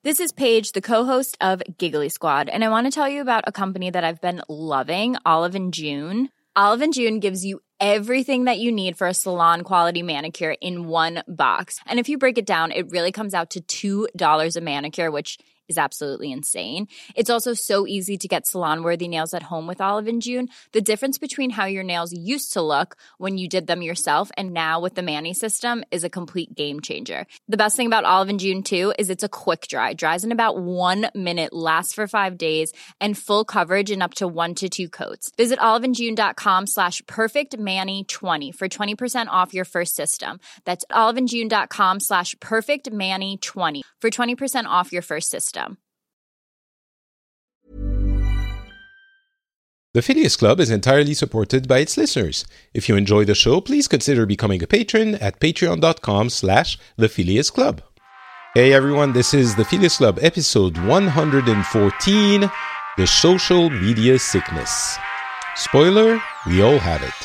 This is Paige, the co-host of Giggly Squad, and I want to tell you about a company that I've been loving, Olive & June. Olive & June gives you everything that you need for a salon-quality manicure in one box. And if you break it down, it really comes out to $2 a manicure, which is absolutely insane. It's also so easy to get salon-worthy nails at home with Olive & June. The difference between how your nails used to look when you did them yourself and now with the Mani system is a complete game changer. The best thing about Olive & June, too, is it's a quick dry. Dries in about 1 minute, lasts for 5 days, and full coverage in up to 1 to 2 coats. Visit oliveandjune.com/perfectmani20 for 20% off your first system. That's oliveandjune.com/perfectmani20 for 20% off your first system. The Phileas Club is entirely supported by its listeners. If you enjoy the show, please consider becoming a patron at patreon.com/The Phileas Club. Hey everyone, this is The Phileas Club, episode 114, The Social Media Sickness. Spoiler, we all have it.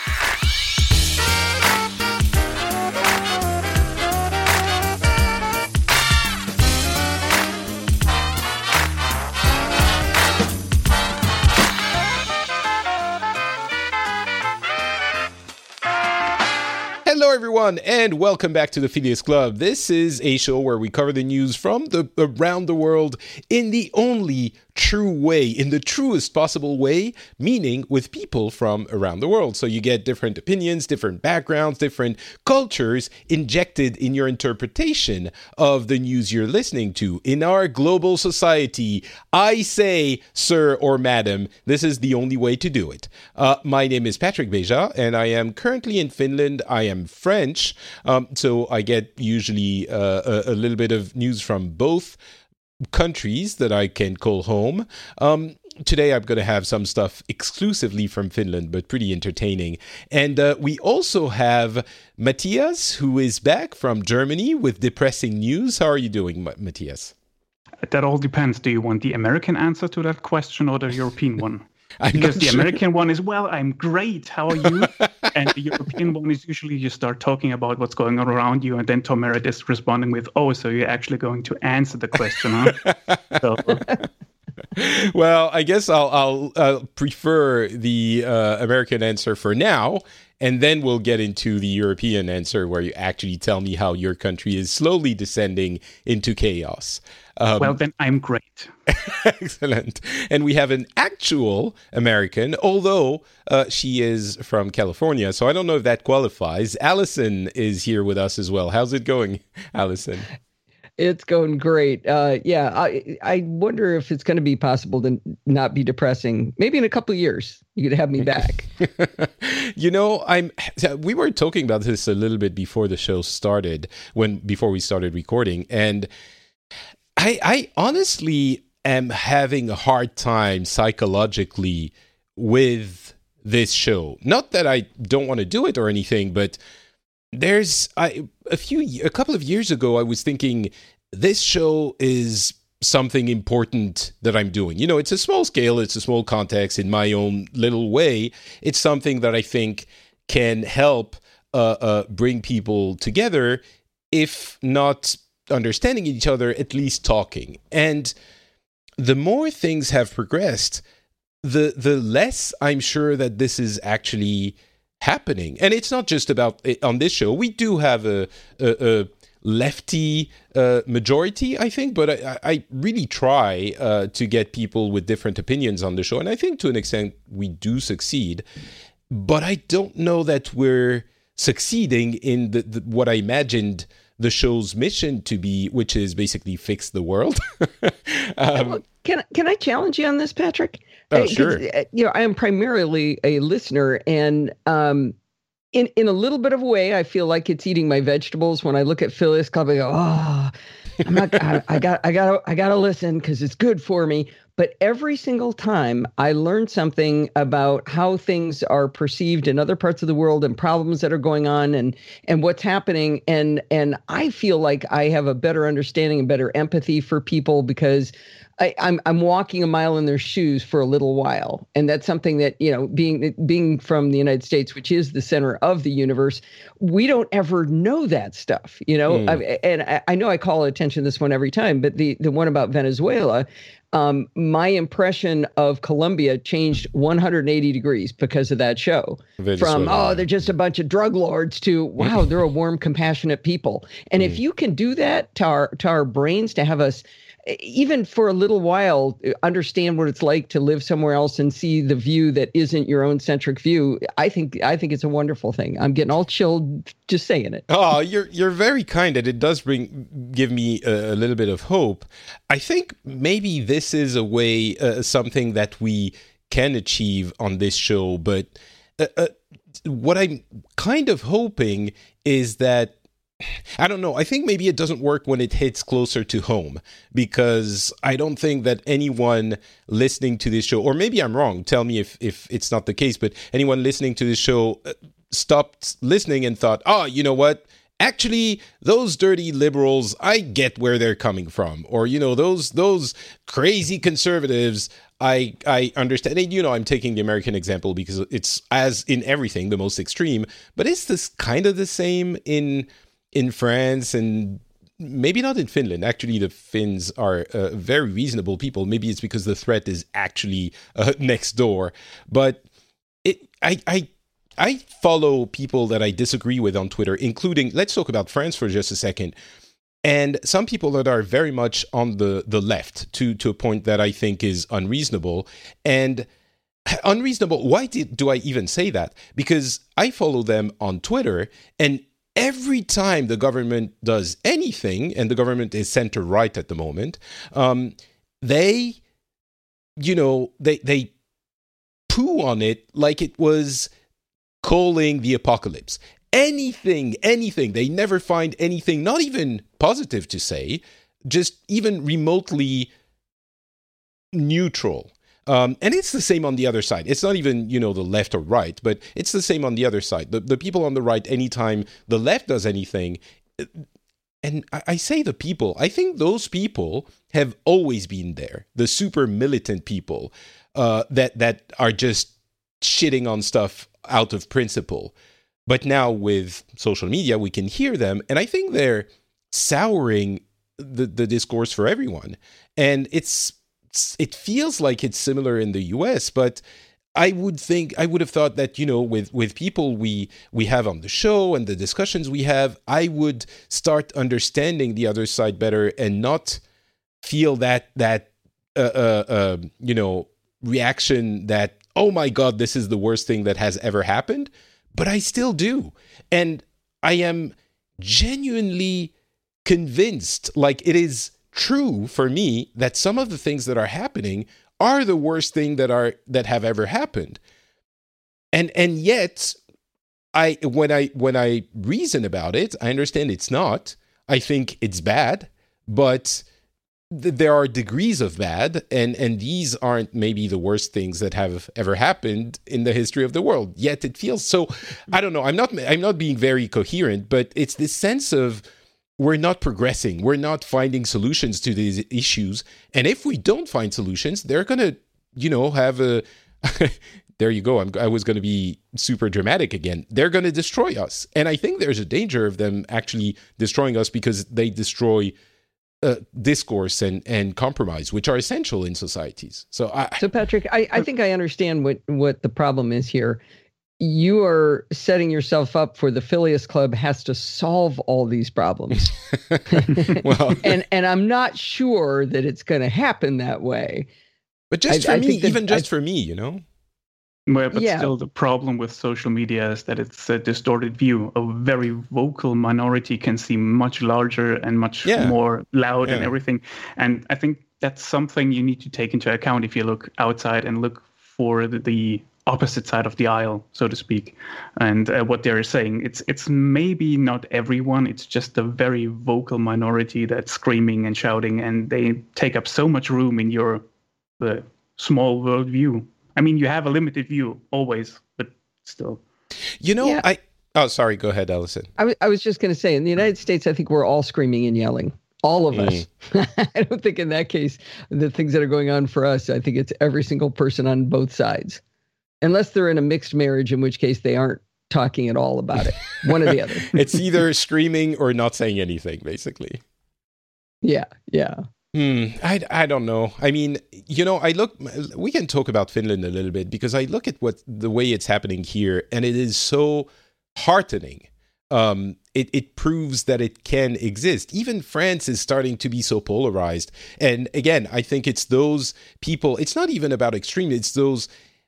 Hello everyone, and welcome back to the Phileas Club. This is a show where we cover the news from around the world in the only true way, in the truest possible way, meaning with people from around the world. So you get different opinions, different backgrounds, different cultures injected in your interpretation of the news you're listening to. In our global society, I say, sir or madam, this is the only way to do it. My name is Patrick Beja, and I am currently in Finland. I am French, so I get usually a little bit of news from both countries that I can call home. Today I'm going to have some stuff exclusively from Finland, but pretty entertaining. And we also have Matthias, who is back from Germany with depressing news. How are you doing, Matthias? That all depends. Do you want the American answer to that question or the European one? Because the sure. American one is, well, I'm great. How are you? And the European one is usually you start talking about what's going on around you. And then Tom Merritt is responding with, oh, so you're actually going to answer the question, huh? So. Well, I guess I'll prefer the American answer for now. And then we'll get into the European answer where you actually tell me how your country is slowly descending into chaos. Well, then I'm great. Excellent. And we have an actual American, although she is from California. So I don't know if that qualifies. Allison is here with us as well. How's it going, Allison? It's going great. I wonder if it's going to be possible to not be depressing. Maybe in a couple of years, you could have me back. You know, we were talking about this a little bit before the show started, before we started recording, and I honestly am having a hard time psychologically with this show. Not that I don't want to do it or anything, but a couple of years ago, I was thinking this show is something important that I'm doing. You know, it's a small scale, it's a small context in my own little way. It's something that I think can help bring people together, if not understanding each other, at least talking. And the more things have progressed, the less I'm sure that this is actually happening. And it's not just about on this show. We do have a lefty majority, I think, but I really try to get people with different opinions on the show. And I think to an extent we do succeed. But I don't know that we're succeeding in what I imagined the show's mission to be, which is basically fix the world. Can I challenge you on this, Patrick? Oh, sure. You know, I am primarily a listener, and in a little bit of a way, I feel like it's eating my vegetables. When I look at Phileas Club, I go, oh, I gotta listen because it's good for me. But every single time I learn something about how things are perceived in other parts of the world and problems that are going on and what's happening. And I feel like I have a better understanding and better empathy for people because I'm walking a mile in their shoes for a little while. And that's something that, being from the United States, which is the center of the universe, we don't ever know that stuff, And I know I call attention to this one every time, but the one about Venezuela, my impression of Colombia changed 180 degrees because of that show. From, they're just a bunch of drug lords to, wow, they're a warm, compassionate people. And if you can do that to our brains, to have us, even for a little while, understand what it's like to live somewhere else and see the view that isn't your own centric view, I think it's a wonderful thing. I'm getting all chilled just saying it. Oh, you're very kind, and it does give me a little bit of hope. I think maybe this is a way, something that we can achieve on this show, but what I'm kind of hoping is that, I don't know. I think maybe it doesn't work when it hits closer to home, because I don't think that anyone listening to this show, or maybe I'm wrong, tell me if it's not the case, but anyone listening to this show stopped listening and thought, you know what? Actually, those dirty liberals, I get where they're coming from. Or, those crazy conservatives, I understand. And, I'm taking the American example because it's, as in everything, the most extreme. But is this kind of the same in France, and maybe not in Finland? Actually, the Finns are very reasonable people. Maybe it's because the threat is actually next door. But I follow people that I disagree with on Twitter, including, let's talk about France for just a second, and some people that are very much on the left to a point that I think is unreasonable. And unreasonable, why do I even say that? Because I follow them on Twitter, and every time the government does anything, and the government is center-right at the moment, they poo on it like it was calling the apocalypse. Anything. They never find anything, not even positive to say, just even remotely neutral. And it's the same on the other side. It's not even, the left or right, but it's the same on the other side. The people on the right, anytime the left does anything, and I say the people, I think those people have always been there. The super militant people that are just shitting on stuff out of principle. But now with social media, we can hear them. And I think they're souring the discourse for everyone. And it feels like it's similar in the US, but I would have thought that, with people we have on the show and the discussions we have, I would start understanding the other side better and not feel that reaction that, oh my God, this is the worst thing that has ever happened. But I still do. And I am genuinely convinced, like it is true for me, that some of the things that are happening are the worst thing that have ever happened. And yet, when I reason about it, I understand it's not. I think it's bad, but there are degrees of bad, and these aren't maybe the worst things that have ever happened in the history of the world. Yet it feels so. I don't know. I'm not being very coherent, but it's this sense of we're not progressing. We're not finding solutions to these issues, and if we don't find solutions, they're gonna, have a. There you go. I was going to be super dramatic again. They're going to destroy us, and I think there's a danger of them actually destroying us because they destroy discourse and compromise, which are essential in societies. So Patrick, I think I understand what the problem is here. You are setting yourself up for the Phileas Club has to solve all these problems. Well, and I'm not sure that it's going to happen that way. But just for me, for me, Well, but still, the problem with social media is that it's a distorted view. A very vocal minority can seem much larger and much more loud and everything. And I think that's something you need to take into account if you look outside and look for the opposite side of the aisle, so to speak. And what they're saying, it's maybe not everyone. It's just a very vocal minority that's screaming and shouting, and they take up so much room in your a small world view. I mean, you have a limited view always, but still. Oh, sorry. Go ahead, Allison. I was just going to say, in the United States, I think we're all screaming and yelling. All of us. I don't think in that case, the things that are going on for us, I think it's every single person on both sides. Unless they're in a mixed marriage, in which case they aren't talking at all about it. One or the other. It's either screaming or not saying anything, basically. Yeah. I don't know. I mean, we can talk about Finland a little bit, because I look at the way it's happening here, and it is so heartening. It proves that it can exist. Even France is starting to be so polarized. And again, I think it's those people, it's not even about extreme, it's those,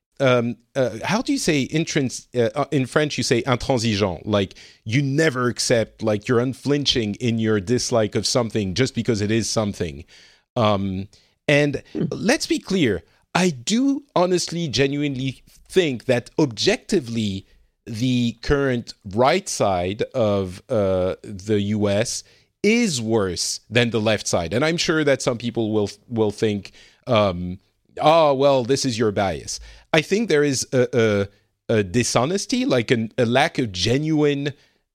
how do you say in French, you say intransigeant, like you never accept, like you're unflinching in your dislike of something just because it is something. And let's be clear, I do honestly, genuinely think that objectively, the current right side of the US is worse than the left side. And I'm sure that some people will think, oh, well, this is your bias. I think there is a dishonesty, like a lack of genuine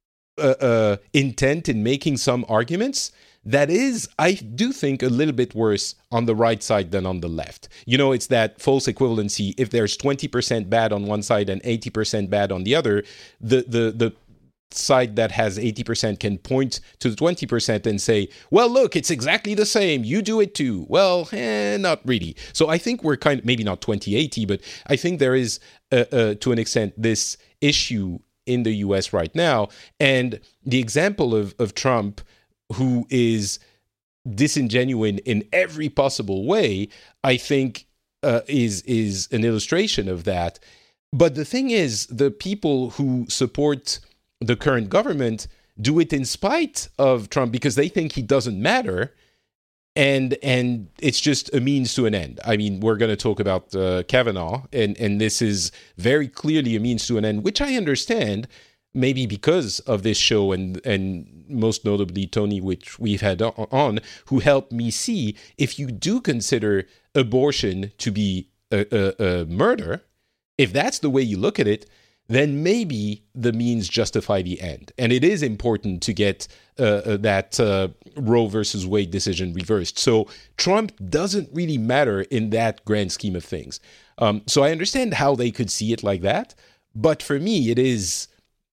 intent in making some arguments that is, I do think, a little bit worse on the right side than on the left. It's that false equivalency. If there's 20% bad on one side and 80% bad on the other, the side that has 80% can point to the 20% and say, well, look, it's exactly the same. You do it too. Well, not really. So I think we're kind of, maybe not 20-80, but I think there is, to an extent, this issue in the US right now. And the example of Trump, who is disingenuine in every possible way, I think is an illustration of that. But the thing is, the people who support the current government do it in spite of Trump because they think he doesn't matter, and it's just a means to an end. I mean, we're going to talk about Kavanaugh, and this is very clearly a means to an end, which I understand, maybe because of this show and most notably Tony, which we've had on, who helped me see if you do consider abortion to be a murder, if that's the way you look at it, then maybe the means justify the end. And it is important to get that Roe versus Wade decision reversed. So Trump doesn't really matter in that grand scheme of things. So I understand how they could see it like that. But for me, it is,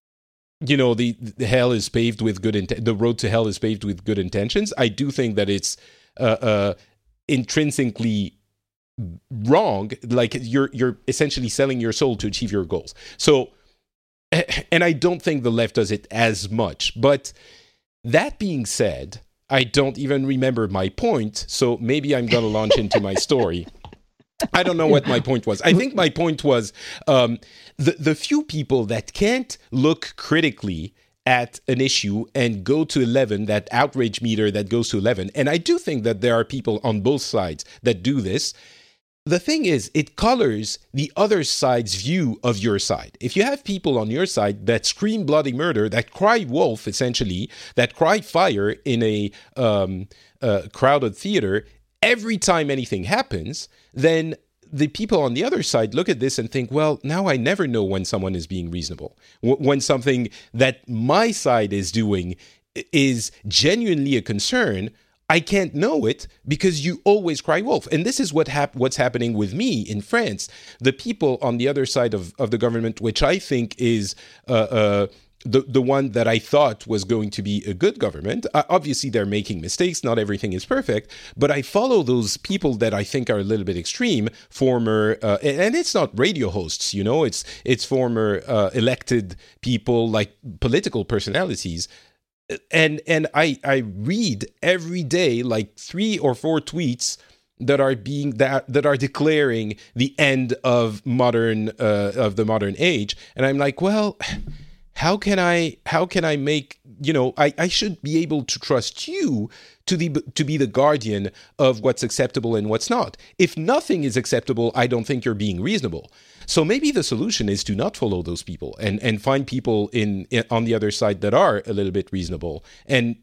the hell is paved with good the road to hell is paved with good intentions. I do think that it's intrinsically wrong, like you're essentially selling your soul to achieve your goals. So, and I don't think the left does it as much. But that being said, I don't even remember my point, so maybe I'm going to launch into my story. I don't know what my point was. I think my point was the few people that can't look critically at an issue and go to 11, that outrage meter that goes to 11, and I do think that there are people on both sides that do this. The thing is, it colors the other side's view of your side. If you have people on your side that scream bloody murder, that cry wolf, essentially, that cry fire in a crowded theater, every time anything happens, then the people on the other side look at this and think, well, now I never know when someone is being reasonable. When something that my side is doing is genuinely a concern, I can't know it because you always cry wolf. And this is what's happening with me in France. The people on the other side of the government, which I think is the one that I thought was going to be a good government. Obviously, they're making mistakes. Not everything is perfect. But I follow those people that I think are a little bit extreme, former, and it's not radio hosts, it's former elected people, like political personalities. And I read every day like 3 or 4 tweets that are declaring the end of the modern age, and I'm like, well, how can I make, I should be able to trust you to be the guardian of what's acceptable and what's not. If nothing is acceptable, I don't think you're being reasonable. So maybe the solution is to not follow those people and find people on the other side that are a little bit reasonable and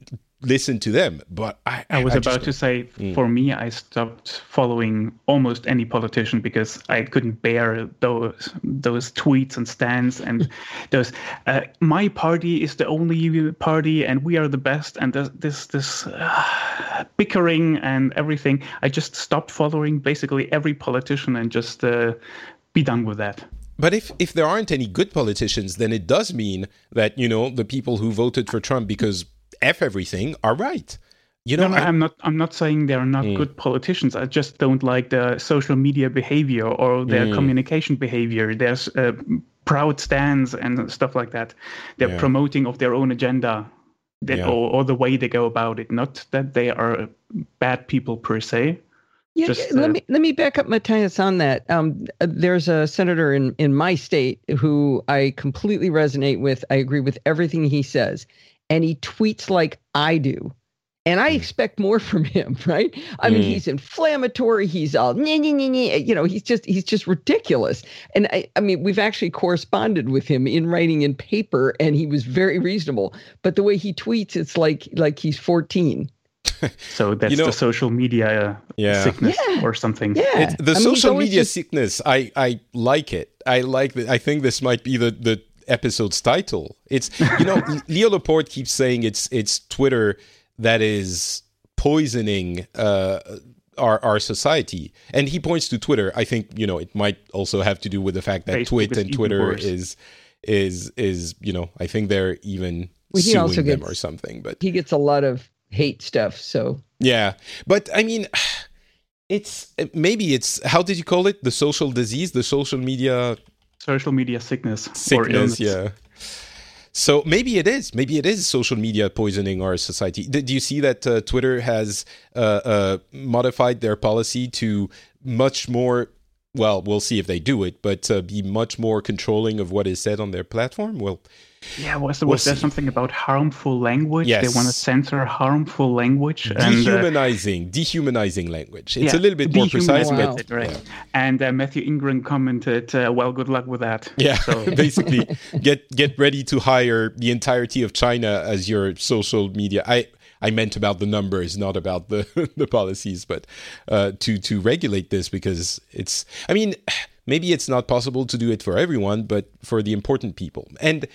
listen to them. But I was about to say, for me, I stopped following almost any politician because I couldn't bear those tweets and stands and those. My party is the only party, and we are the best. And this bickering and everything. I just stopped following basically every politician and just be done with that. But if there aren't any good politicians, then it does mean that, the people who voted for Trump because F everything are right. I'm not saying they're not good politicians. I just don't like the social media behavior or their communication behavior. There's proud stands and stuff like that. They're promoting of their own agenda or the way they go about it. Not that they are bad people per se. Yeah, let me back up, Matthias, on that. There's a senator in my state who I completely resonate with. I agree with everything he says, and he tweets like I do, and I expect more from him, right? I mean, he's inflammatory. He's all he's just ridiculous. And I mean, we've actually corresponded with him in writing in paper, and he was very reasonable. But the way he tweets, it's like he's 14. So that's the social media sickness or something. Yeah. The social media sickness, I like it. I like that. I think this might be the episode's title. It's, Leo Laporte keeps saying it's Twitter that is poisoning our society. And he points to Twitter. I think, it might also have to do with the fact that Facebook and Twitter is I think they're even suing them or something. But he gets a lot of hate stuff. So but I mean, maybe how did you call it? The social disease, the social media sickness or illness. Yeah. So maybe it is social media poisoning our society. Did you see that Twitter has modified their policy to much more? Well, we'll see if they do it, but be much more controlling of what is said on their platform. Well. Yeah, was there something about harmful language? Yes. They want to censor harmful language. Dehumanizing language. It's a little bit more precise. But, right. Yeah. And Matthew Ingram commented, well, good luck with that. Yeah, so. Basically, get ready to hire the entirety of China as your social media. I meant about the numbers, not about the policies, but to regulate this because maybe it's not possible to do it for everyone, but for the important people. And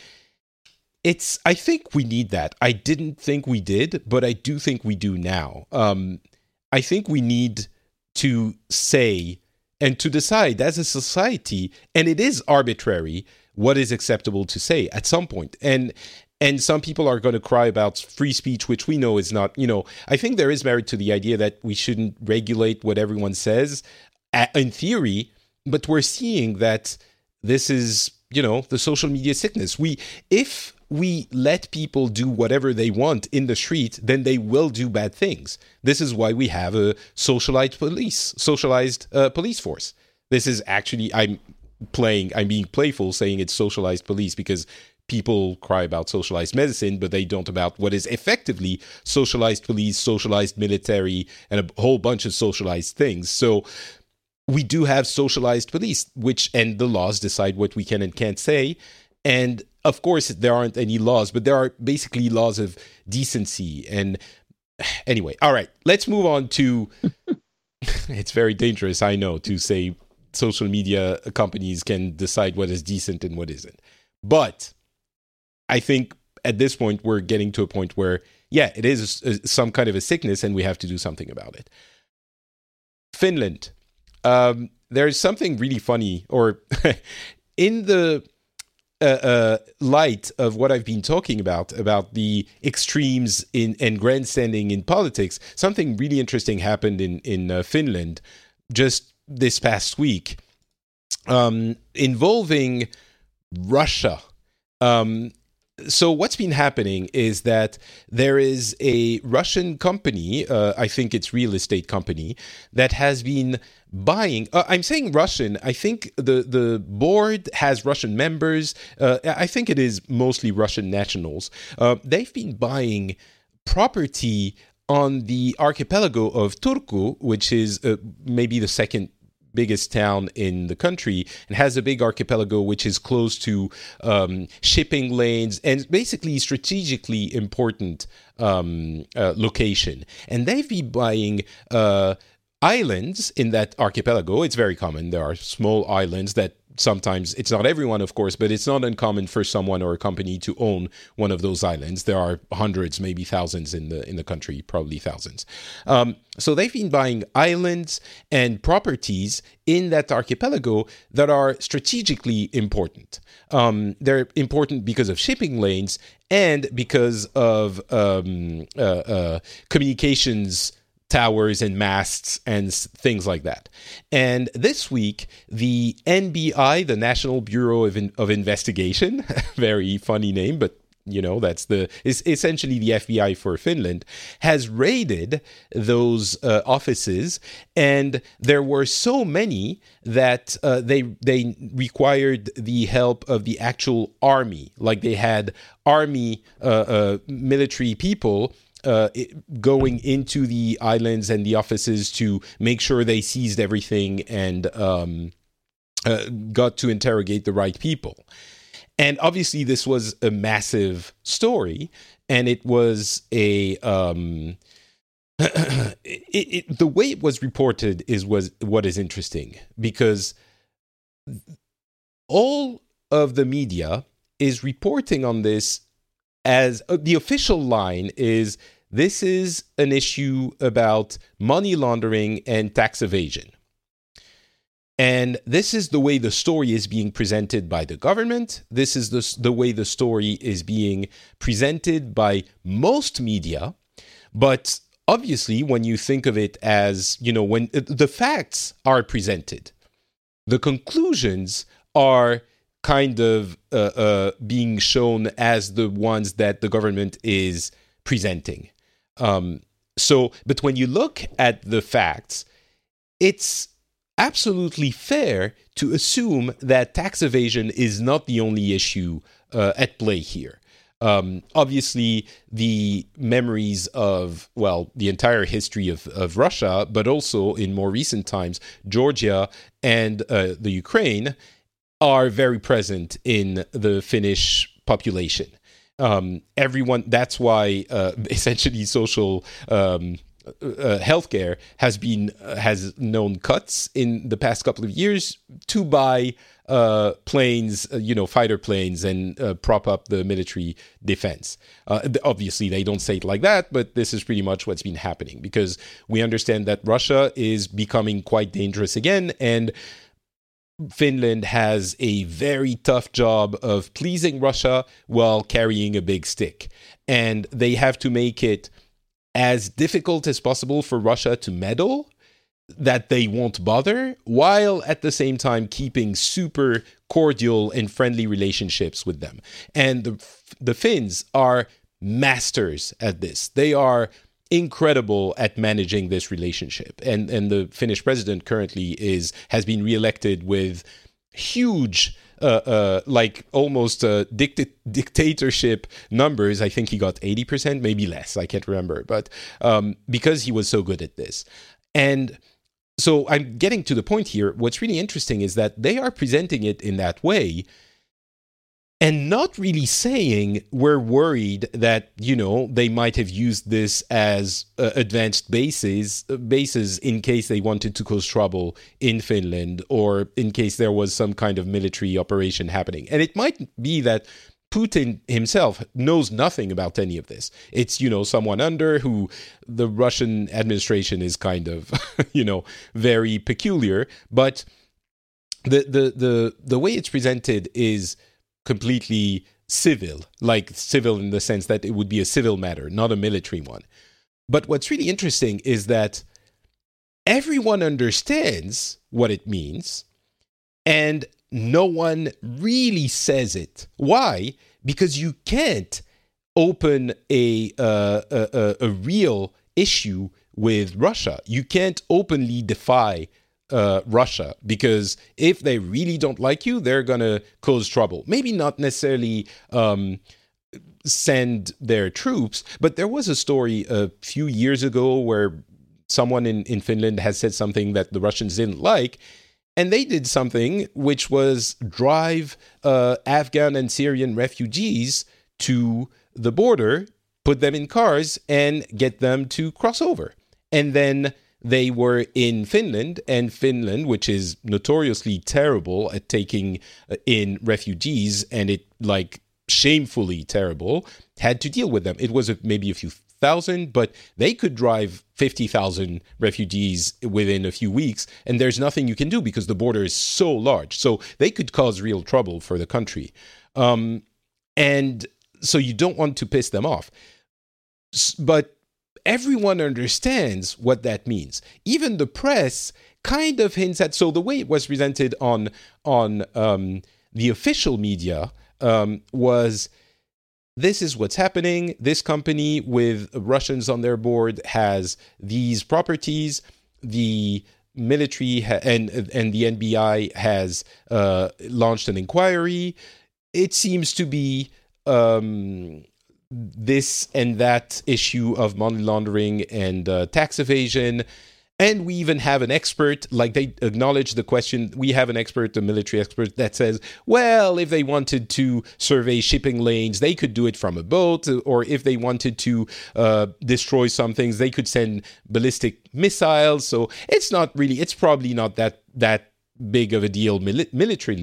I think we need that. I didn't think we did, but I do think we do now. I think we need to say and to decide as a society, and it is arbitrary, what is acceptable to say at some point. And some people are going to cry about free speech, which we know is not, I think there is merit to the idea that we shouldn't regulate what everyone says in theory, but we're seeing that this is, the social media sickness. If we let people do whatever they want in the street, then they will do bad things. This is why we have a socialized police force. This is actually, I'm being playful saying it's socialized police because people cry about socialized medicine, but they don't about what is effectively socialized police, socialized military, and a whole bunch of socialized things. So we do have socialized police, and the laws decide what we can and can't say. And of course, there aren't any laws, but there are basically laws of decency. And anyway, all right, let's move on to, it's very dangerous, I know, to say social media companies can decide what is decent and what isn't. But I think at this point, we're getting to a point where, it is some kind of a sickness and we have to do something about it. Finland. There's something really funny, or in the light of what I've been talking about the extremes and grandstanding in politics, something really interesting happened in Finland just this past week, involving Russia. So what's been happening is that there is a Russian company, I think it's real estate company, that has been buying, I'm saying Russian, I think the board has Russian members, I think it is mostly Russian nationals. They've been buying property on the archipelago of Turku, which is maybe the second biggest town in the country and has a big archipelago which is close to shipping lanes and basically strategically important location. And they've been buying islands in that archipelago. It's very common. There are small islands that sometimes, it's not everyone, of course, but it's not uncommon for someone or a company to own one of those islands. There are hundreds, maybe thousands in the country, probably thousands. So they've been buying islands and properties in that archipelago that are strategically important. They're important because of shipping lanes and because of communications towers and masts and things like that. And this week, the NBI, the National Bureau of Investigation, very funny name, but is essentially the FBI for Finland, has raided those offices, and there were so many that they required the help of the actual army. Like they had army military people going into the islands and the offices to make sure they seized everything and got to interrogate the right people. And obviously this was a massive story, and it was the way it was reported was what is interesting, because all of the media is reporting on this as the official line is, this is an issue about money laundering and tax evasion. And this is the way the story is being presented by the government. This is the way the story is being presented by most media. But obviously, when you think of it as, when the facts are presented, the conclusions are kind of being shown as the ones that the government is presenting. But when you look at the facts, it's absolutely fair to assume that tax evasion is not the only issue at play here. Obviously, the memories of, the entire history of Russia, but also in more recent times, Georgia and the Ukraine, are very present in the Finnish population. Everyone, that's why essentially social healthcare has known cuts in the past couple of years to buy planes, fighter planes, and prop up the military defense. Obviously, they don't say it like that, but this is pretty much what's been happening, because we understand that Russia is becoming quite dangerous again, and Finland has a very tough job of pleasing Russia while carrying a big stick. And they have to make it as difficult as possible for Russia to meddle, that they won't bother, while at the same time keeping super cordial and friendly relationships with them. And the Finns are masters at this. They are incredible at managing this relationship, and the Finnish president currently has been reelected with huge almost dictatorship numbers. I think he got 80%, maybe less, I can't remember, but because he was so good at this. And so I'm getting to the point here. What's really interesting is that they are presenting it in that way and not really saying we're worried that, they might have used this as advanced bases in case they wanted to cause trouble in Finland, or in case there was some kind of military operation happening. And it might be that Putin himself knows nothing about any of this. It's, someone under who the Russian administration is kind of, very peculiar. But the way it's presented is completely civil in the sense that it would be a civil matter, not a military one. But what's really interesting is that everyone understands what it means, and no one really says it. Why? Because you can't open a real issue with Russia. You can't openly defy Russia, because if they really don't like you, they're going to cause trouble. Maybe not necessarily send their troops, but there was a story a few years ago where someone in Finland has said something that the Russians didn't like, and they did something which was drive Afghan and Syrian refugees to the border, put them in cars, and get them to cross over. And then they were in Finland, and Finland, which is notoriously terrible at taking in refugees, and it shamefully terrible, had to deal with them. It was maybe a few thousand, but they could drive 50,000 refugees within a few weeks, and there's nothing you can do because the border is so large. So they could cause real trouble for the country. And so you don't want to piss them off. But everyone understands what that means. Even the press kind of hints at, so the way it was presented on the official media was, this is what's happening. This company with Russians on their board has these properties. The military and the NBI has launched an inquiry. It seems to be this and that issue of money laundering and tax evasion. And we even have an expert, they acknowledge the question. We have an expert, a military expert, that says, well, if they wanted to survey shipping lanes, they could do it from a boat. Or if they wanted to destroy some things, they could send ballistic missiles. So it's probably not that big of a deal militarily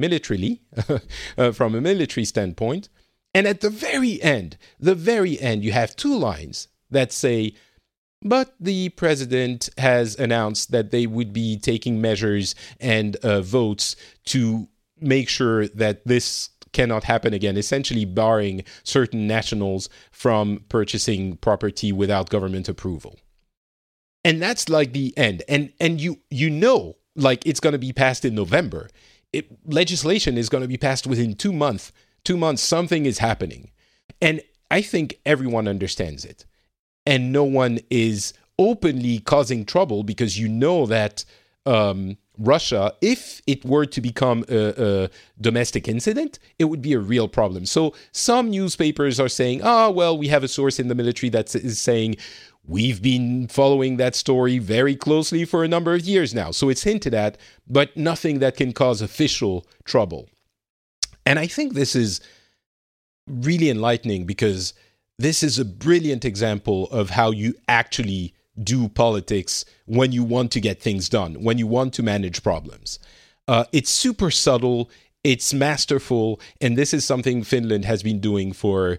from a military standpoint. And at the very end, you have two lines that say, but the president has announced that they would be taking measures and votes to make sure that this cannot happen again, essentially barring certain nationals from purchasing property without government approval. And that's the end. And you know, it's going to be passed in November. Legislation is going to be passed within 2 months. 2 months, something is happening. And I think everyone understands it. And no one is openly causing trouble because you know that Russia, if it were to become a domestic incident, it would be a real problem. So some newspapers are saying, well, we have a source in the military that is saying, we've been following that story very closely for a number of years now. So it's hinted at, but nothing that can cause official trouble. And I think this is really enlightening because this is a brilliant example of how you actually do politics when you want to get things done, when you want to manage problems. It's super subtle, it's masterful, and this is something Finland has been doing for,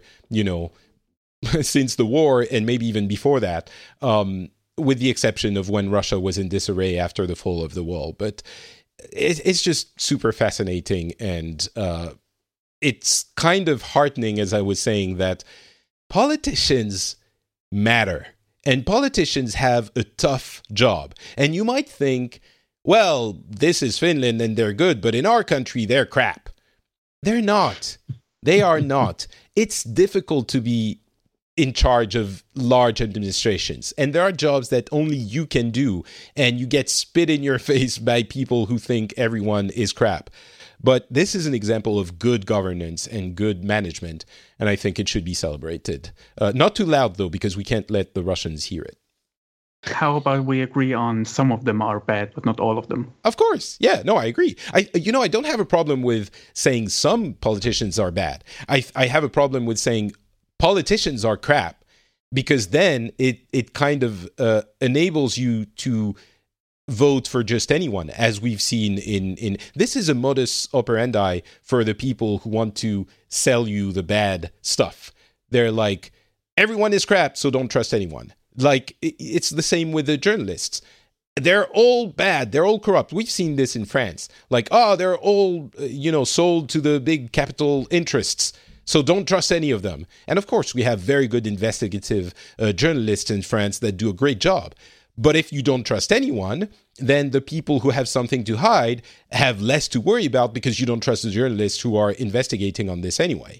since the war and maybe even before that, with the exception of when Russia was in disarray after the fall of the wall. But it's just super fascinating, and it's kind of heartening, as I was saying, that politicians matter, and politicians have a tough job. And you might think, well, this is Finland and they're good, but in our country, they're crap. They're not. They are not. It's difficult to be in charge of large administrations, and there are jobs that only you can do, and you get spit in your face by people who think everyone is crap. But this is an example of good governance and good management, and I think it should be celebrated. Not too loud, though, because we can't let the Russians hear it. How about we agree on some of them are bad, but not all of them? Of course. Yeah, no, I agree. I don't have a problem with saying some politicians are bad. I have a problem with saying politicians are crap, because then it kind of enables you to vote for just anyone, as we've seen in this is a modus operandi for the people who want to sell you the bad stuff. They're like, everyone is crap, so don't trust anyone. It's the same with the journalists. They're all bad. They're all corrupt. We've seen this in France. They're all, sold to the big capital interests. So don't trust any of them. And of course, we have very good investigative journalists in France that do a great job. But if you don't trust anyone, then the people who have something to hide have less to worry about because you don't trust the journalists who are investigating on this anyway.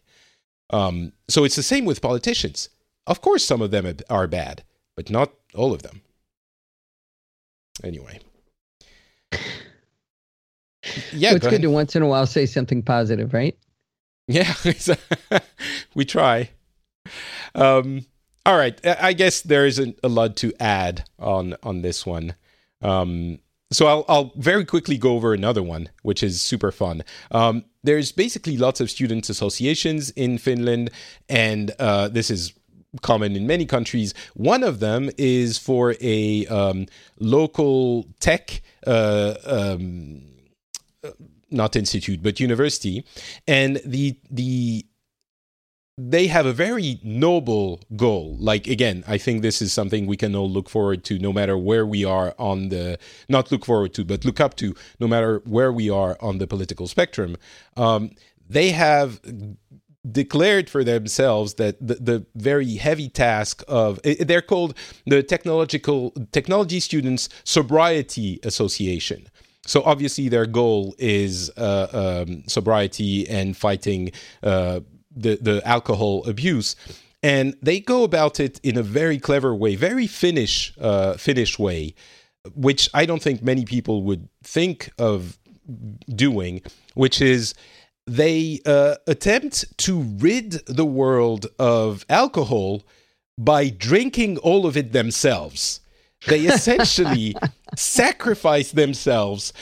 So it's the same with politicians. Of course, some of them are bad, but not all of them. Anyway. Yeah, it's good to once in a while say something positive, right? Yeah, we try. All right. I guess there isn't a lot to add on this one. So I'll very quickly go over another one, which is super fun. There's basically lots of student associations in Finland, and this is common in many countries. One of them is for a local tech, not institute, but university, and they have a very noble goal. Like, again, I think this is something we can all look forward to no matter where we are on the, not look forward to, but look up to no matter where we are on the political spectrum. They have declared for themselves that the very heavy task of, they're called the Technology Students Sobriety Association. So obviously their goal is sobriety and fighting the alcohol abuse, and they go about it in a very clever way, very Finnish way, which I don't think many people would think of doing, which is they attempt to rid the world of alcohol by drinking all of it themselves. They essentially sacrifice themselves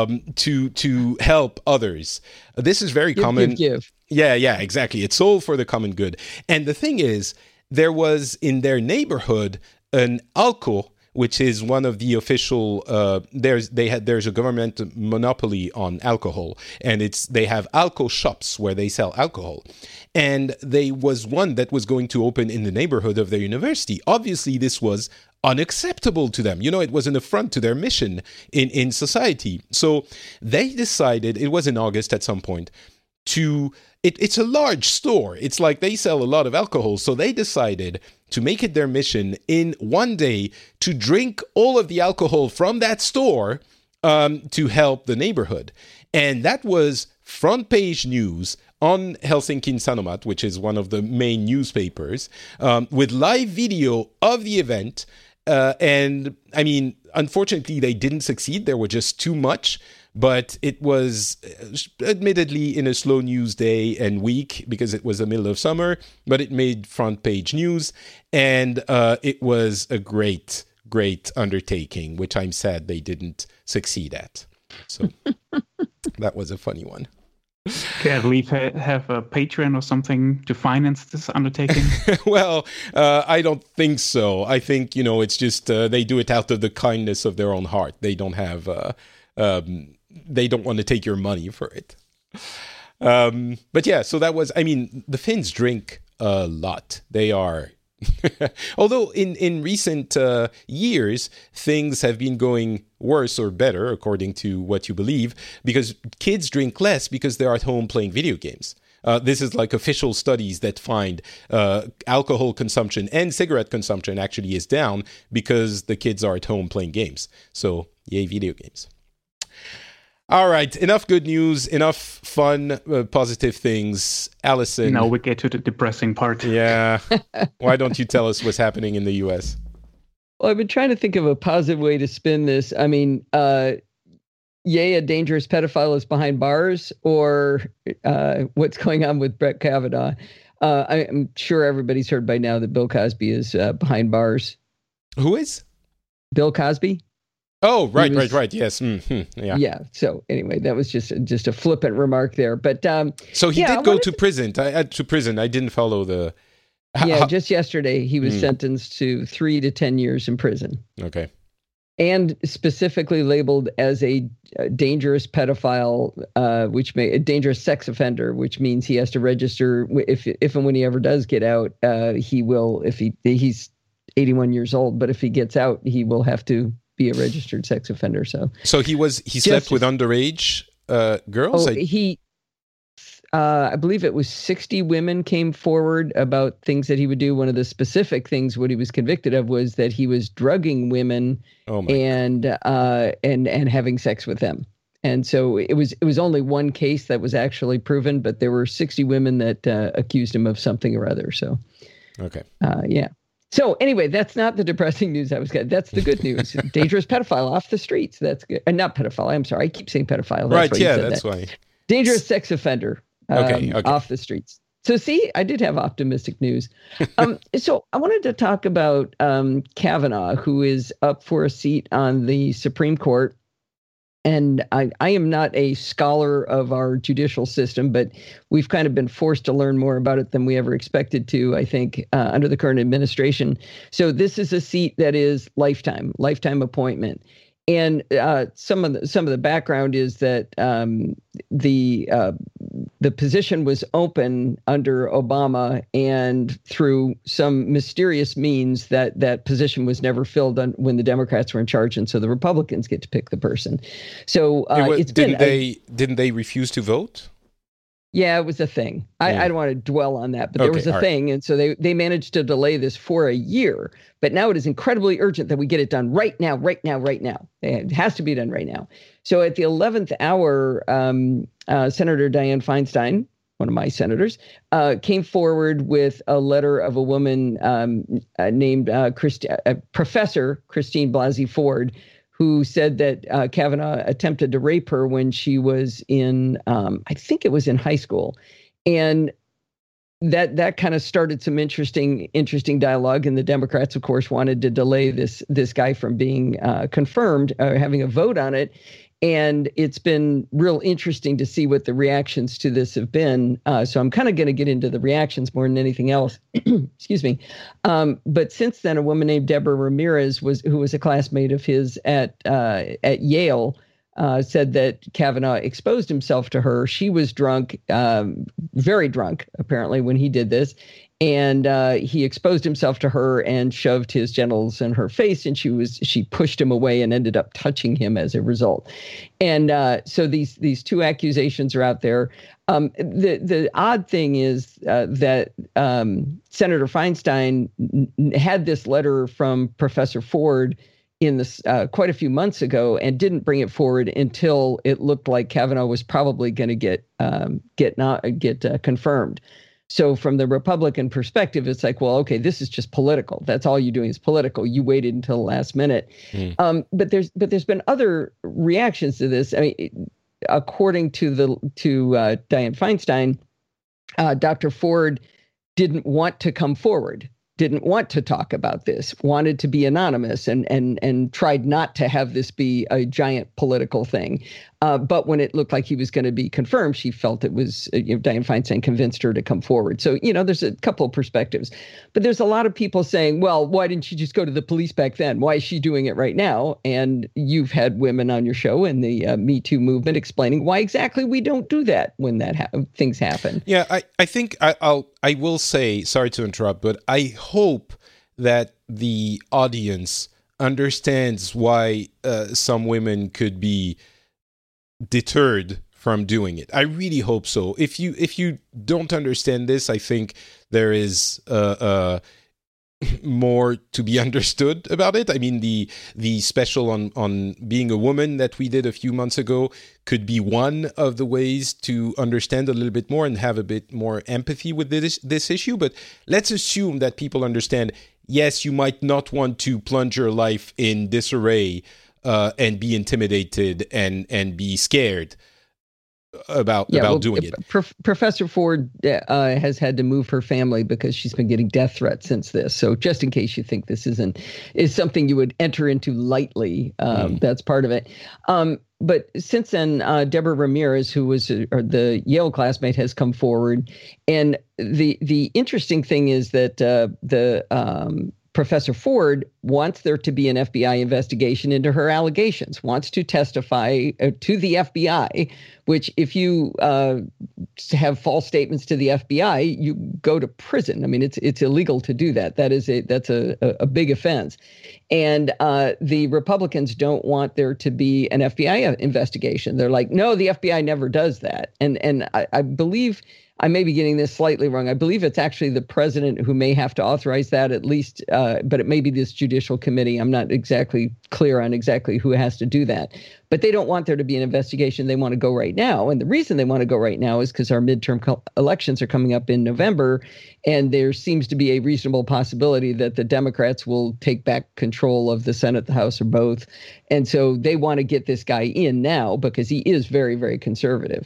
to help others. This is very common. Give. Yeah, exactly. It's all for the common good. And the thing is, there was in their neighborhood an Alko, which is one of the official. There's a government monopoly on alcohol, and they have Alko shops where they sell alcohol. And there was one that was going to open in the neighborhood of their university. Obviously, this was unacceptable to them. It was an affront to their mission in society. So they decided, it was in August at some point, it's a large store. It's like they sell a lot of alcohol. So they decided to make it their mission in one day to drink all of the alcohol from that store to help the neighborhood. And that was front page news on Helsinki Sanomat, which is one of the main newspapers, with live video of the event. And I mean, unfortunately, they didn't succeed. There were just too much. But it was admittedly in a slow news day and week because it was the middle of summer, but it made front page news. And it was a great, great undertaking, which I'm sad they didn't succeed at. So that was a funny one. Okay, I believe have a Patreon or something to finance this undertaking. Well, I don't think so. I think, it's just they do it out of the kindness of their own heart. They don't have... they don't want to take your money for it. But yeah, so that was, the Finns drink a lot. They are, although in recent years, things have been going worse or better, according to what you believe, because kids drink less because they're at home playing video games. This is like official studies that find alcohol consumption and cigarette consumption actually is down because the kids are at home playing games. So, yay, video games. All right, enough good news, enough fun, positive things. Allison. Now we get to the depressing part. Yeah. Why don't you tell us what's happening in the U.S.? Well, I've been trying to think of a positive way to spin this. I mean, yay, a dangerous pedophile is behind bars, or what's going on with Brett Kavanaugh. I'm sure everybody's heard by now that Bill Cosby is behind bars. Who is? Bill Cosby. Oh, right. Yes. Mm-hmm. Yeah. Yeah. So anyway, that was just a flippant remark there. But so he did go to prison. I didn't follow the. Just yesterday he was sentenced to 3 to 10 years in prison. Okay. And specifically labeled as a dangerous pedophile, a dangerous sex offender, which means he has to register if and when he ever does get out. He will, if he's 81 years old, but if he gets out, he will have to be a registered sex offender. So he slept with underage girls. I believe it was 60 women came forward about things that he would do. One of the specific things what he was convicted of was that he was drugging women and having sex with them. And so it was only one case that was actually proven, but there were 60 women that accused him of something or other. So, okay. Yeah. So anyway, that's not the depressing news I was getting. That's the good news. Dangerous pedophile off the streets. That's good. Not pedophile. I'm sorry. I keep saying pedophile. That's right. Yeah, that's why. Dangerous sex offender. Okay. Off the streets. So see, I did have optimistic news. So I wanted to talk about Kavanaugh, who is up for a seat on the Supreme Court. And I am not a scholar of our judicial system, but we've kind of been forced to learn more about it than we ever expected to, I think, under the current administration. So this is a seat that is lifetime appointment. And some of the background is that the position was open under Obama, and through some mysterious means that position was never filled when the Democrats were in charge, and so the Republicans get to pick the person. So didn't they refuse to vote? Yeah, it was a thing. I don't want to dwell on that, but there was a thing. Right. And so they managed to delay this for a year. But now it is incredibly urgent that we get it done right now. It has to be done right now. So at the 11th hour, Senator Dianne Feinstein, one of my senators, came forward with a letter of a woman named Professor Christine Blasey Ford, who said that Kavanaugh attempted to rape her when she was in, I think it was in high school. And that kind of started some interesting dialogue. And the Democrats, of course, wanted to delay this guy from being confirmed or having a vote on it. And it's been real interesting to see what the reactions to this have been. So I'm kind of going to get into the reactions more than anything else. Excuse me. But since then, a woman named Deborah Ramirez, who was a classmate of his at Yale, said that Kavanaugh exposed himself to her. She was drunk, very drunk, apparently, when he did this. And he exposed himself to her and shoved his genitals in her face, and she pushed him away and ended up touching him as a result. And so these two accusations are out there. The odd thing is that Senator Feinstein had this letter from Professor Ford in this quite a few months ago and didn't bring it forward until it looked like Kavanaugh was probably going to get confirmed. So from the Republican perspective, it's like, well, okay, this is just political. That's all you're doing is political. You waited until the last minute. But there's been other reactions to this. I mean, according to Dianne Feinstein, Dr. Ford didn't want to come forward, didn't want to talk about this, wanted to be anonymous, and tried not to have this be a giant political thing. But when it looked like he was going to be confirmed, she felt it was, Dianne Feinstein convinced her to come forward. So, there's a couple of perspectives. But there's a lot of people saying, well, why didn't she just go to the police back then? Why is she doing it right now? And you've had women on your show in the Me Too movement explaining why exactly we don't do that when things happen. Yeah, I think I will say, sorry to interrupt, but I hope that the audience understands why some women could be deterred from doing it. I really hope so. If you don't understand this, I think there is more to be understood about it. I mean, the special on being a woman that we did a few months ago could be one of the ways to understand a little bit more and have a bit more empathy with this issue. But let's assume that people understand, yes, you might not want to plunge your life in disarray and be intimidated and be scared about doing it. Professor Ford has had to move her family because she's been getting death threats since this. So just in case you think this is something you would enter into lightly, that's part of it. But since then, Deborah Ramirez, who was the Yale classmate, has come forward. And the interesting thing is that Professor Ford wants there to be an FBI investigation into her allegations, wants to testify to the FBI, which if you have false statements to the FBI, you go to prison. I mean, it's illegal to do that. That's a big offense. And the Republicans don't want there to be an FBI investigation. They're like, no, the FBI never does that. And I believe, I may be getting this slightly wrong, I believe it's actually the president who may have to authorize that at least, but it may be this judicial committee. I'm not exactly clear on exactly who has to do that. But they don't want there to be an investigation. They want to go right now. And the reason they want to go right now is because our midterm elections are coming up in November. And there seems to be a reasonable possibility that the Democrats will take back control of the Senate, the House, or both. And so they want to get this guy in now because he is very, very conservative.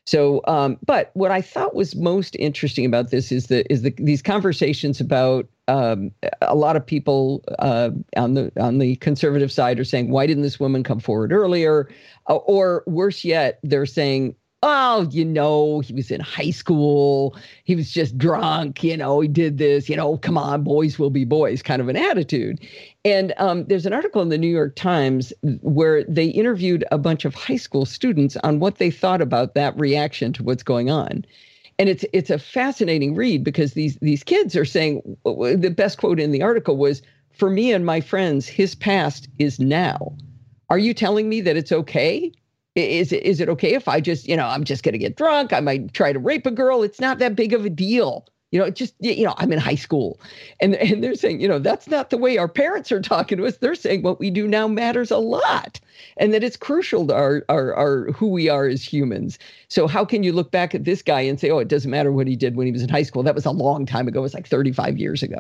So, but what I thought was most interesting about this is these conversations about a lot of people on the conservative side are saying, why didn't this woman come forward earlier? Or worse yet, they're saying, oh, he was in high school. He was just drunk. He did this, come on, boys will be boys kind of an attitude. And there's an article in the New York Times where they interviewed a bunch of high school students on what they thought about that reaction to what's going on. And it's a fascinating read because these kids are saying, the best quote in the article was, for me and my friends, his past is now. Are you telling me that it's okay? Is it okay if I just, I'm just going to get drunk? I might try to rape a girl. It's not that big of a deal. I'm in high school. And they're saying, that's not the way our parents are talking to us. They're saying what we do now matters a lot and that it's crucial to our who we are as humans. So how can you look back at this guy and say, oh, it doesn't matter what he did when he was in high school? That was a long time ago. It was like 35 years ago.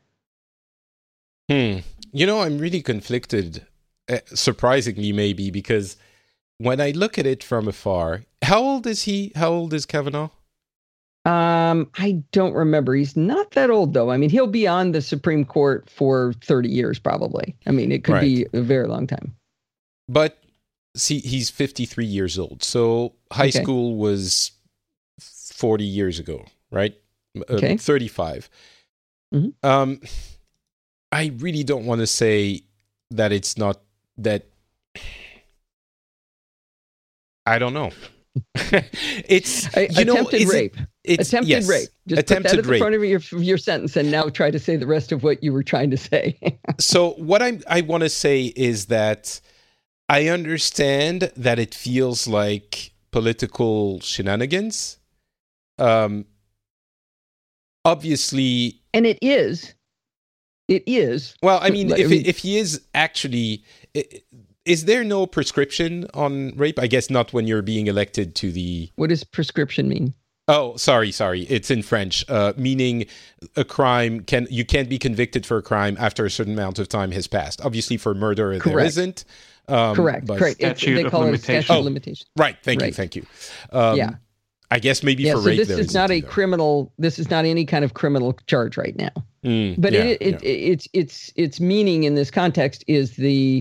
I'm really conflicted, surprisingly maybe, because when I look at it from afar, how old is he? How old is Kavanaugh? I don't remember. He's not that old, though. I mean, he'll be on the Supreme Court for 30 years, probably. I mean, it could be a very long time. But see, he's 53 years old. So high school was 40 years ago, right? 35. Mm-hmm. I really don't want to say that it's not that. I don't know. It's attempted rape. Attempted rape. Just attempted put that at the rape. front of your sentence, and now try to say the rest of what you were trying to say. So what I want to say is that I understand that it feels like political shenanigans. Obviously, and it is. It is. Well, I mean, if he is actually. Is there no prescription on rape? I guess not when you're being elected to the... What does prescription mean? Oh, sorry. It's in French, meaning a crime you can't be convicted for a crime after a certain amount of time has passed. Obviously, for murder, there isn't. Correct. They call it a statute of limitations. Right. Thank you. Yeah. I guess maybe for rape, this is not a criminal. This is not any kind of criminal charge right now. But its meaning in this context is the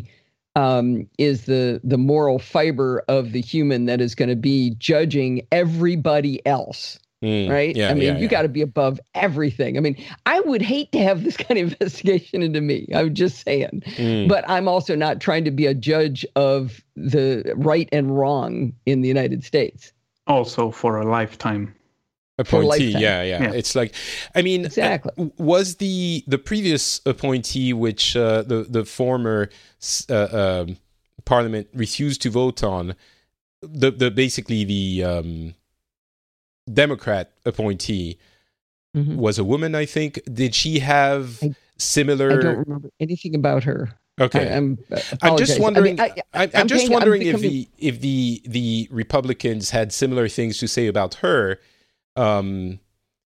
moral fiber of the human that is going to be judging everybody else, right? You got to be above everything. I mean, I would hate to have this kind of investigation into me. I'm just saying. But I'm also not trying to be a judge of the right and wrong in the United States. Also for a lifetime. Appointee, yeah. It's like, I mean, exactly. Was the previous appointee, which the former parliament refused to vote on, basically the Democrat appointee was a woman, I think. Did she have similar? I don't remember anything about her. Okay, I'm just wondering. I'm just wondering if the Republicans had similar things to say about her. I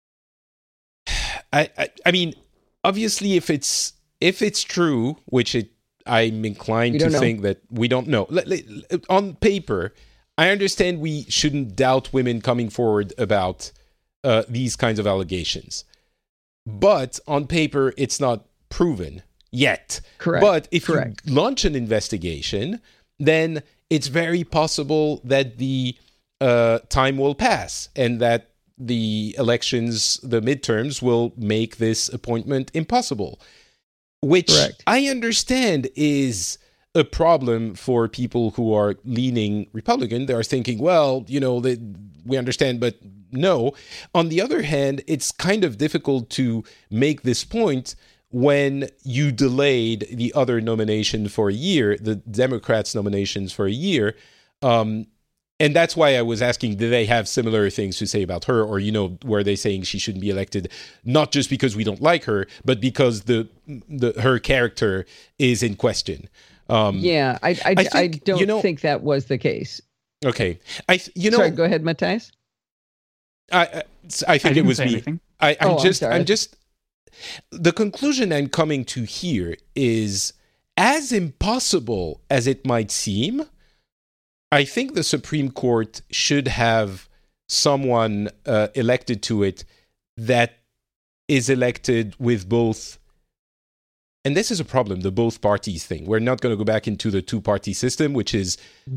mean, obviously, if it's true, which I'm inclined to think that we don't know. On paper, I understand we shouldn't doubt women coming forward about these kinds of allegations, but on paper, it's not proven yet. Correct. But if you launch an investigation, then it's very possible that the time will pass and that the elections, the midterms, will make this appointment impossible, which I understand is a problem for people who are leaning Republican. They are thinking, well, we understand, but no. On the other hand, it's kind of difficult to make this point when you delayed the other nomination for a year, the Democrats' nominations for a year. And that's why I was asking, do they have similar things to say about her? Or, were they saying she shouldn't be elected, not just because we don't like her, but because her character is in question? I don't think that was the case. Okay. Sorry, go ahead, Matthias. I think it was me. I'm just, the conclusion I'm coming to here is, as impossible as it might seem, I think the Supreme Court should have someone elected to it that is elected with both. And this is a problem, the both parties thing. We're not going to go back into the two-party system, which is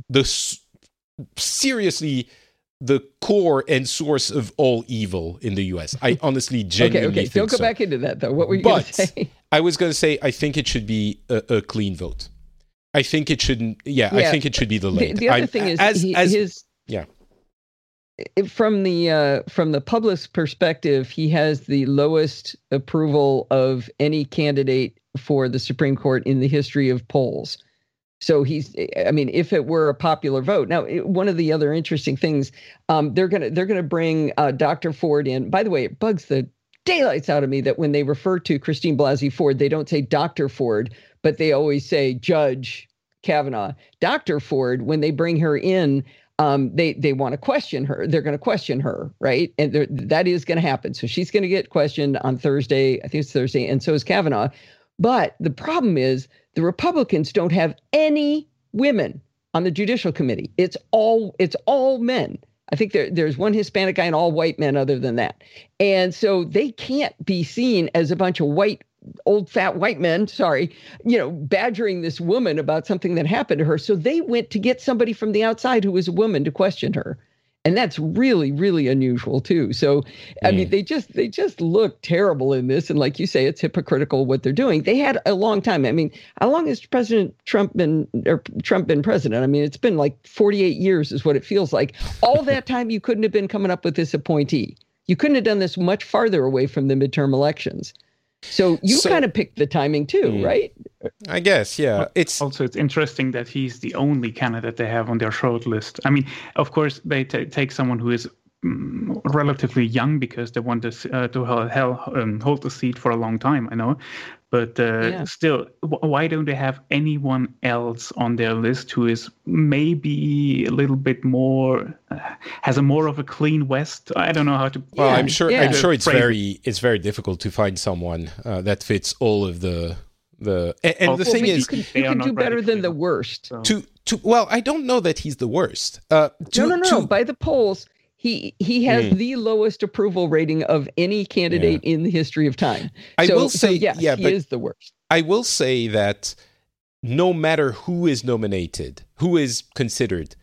seriously the core and source of all evil in the U.S. I honestly, genuinely think Don't go so. back into that, though. What were you going to say? I was going to say, I think it should be a clean vote. I think it shouldn't. Yeah, I think it should be delayed. The other thing is, yeah. From the public's perspective, he has the lowest approval of any candidate for the Supreme Court in the history of polls. So if it were a popular vote. Now, one of the other interesting things, they're gonna bring Dr. Ford in. By the way, it bugs the daylights out of me that when they refer to Christine Blasey Ford, they don't say Dr. Ford, but they always say Judge Kavanaugh. Dr. Ford, when they bring her in, they want to question her. They're going to question her, right? And that is going to happen. So she's going to get questioned on Thursday. I think it's Thursday, and so is Kavanaugh. But the problem is the Republicans don't have any women on the Judicial Committee. It's all men. I think there's one Hispanic guy and all white men other than that. And so they can't be seen as a bunch of old fat white men, badgering this woman about something that happened to her. So they went to get somebody from the outside who was a woman to question her. And that's really, really unusual too. So, I mean, they just look terrible in this. And like you say, it's hypocritical what they're doing. They had a long time. I mean, how long has President Trump been president? I mean, it's been like 48 years is what it feels like. All that time, you couldn't have been coming up with this appointee. You couldn't have done this much farther away from the midterm elections. So you kind of picked the timing too, right? I guess, yeah. It's interesting that he's the only candidate they have on their short list. I mean, of course, they take someone who is relatively young because they want to hold the seat for a long time, I know. But still, why don't they have anyone else on their list who is maybe a little bit more, has a more of a clean West? I don't know how to. Well, I'm sure it's very difficult to find someone that fits all of the. And the thing is, you can do better than the worst. So. Well, I don't know that he's the worst. No. By the polls. He has the lowest approval rating of any candidate in the history of time. He is the worst. I will say that no matter who is nominated, who is considered,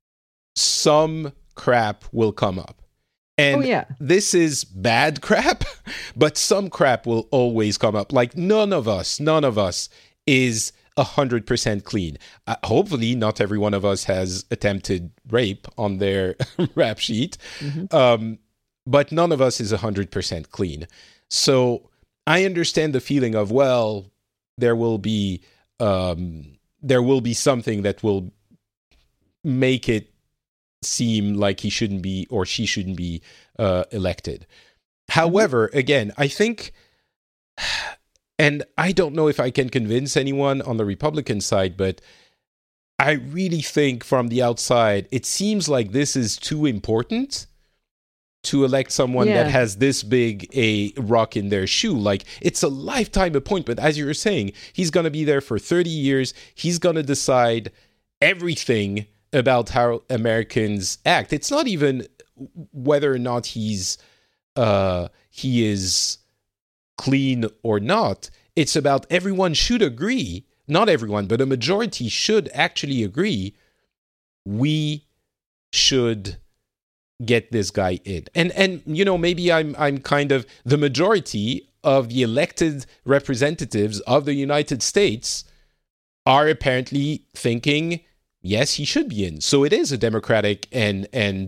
some crap will come up. And this is bad crap, but some crap will always come up. Like none of us is 100% clean. Hopefully, not every one of us has attempted rape on their rap sheet, but none of us is 100% clean. So I understand the feeling of, well, there will be something that will make it seem like he shouldn't be or she shouldn't be elected. However, again, I think. And I don't know if I can convince anyone on the Republican side, but I really think from the outside, it seems like this is too important to elect someone that has this big a rock in their shoe. Like, it's a lifetime appointment. As you were saying, he's going to be there for 30 years. He's going to decide everything about how Americans act. It's not even whether or not he is clean or not. It's about everyone should agree, not everyone, but a majority should actually agree, we should get this guy in. And maybe I'm kind of the majority of the elected representatives of the United States are apparently thinking, yes, he should be in. So it is a democratic and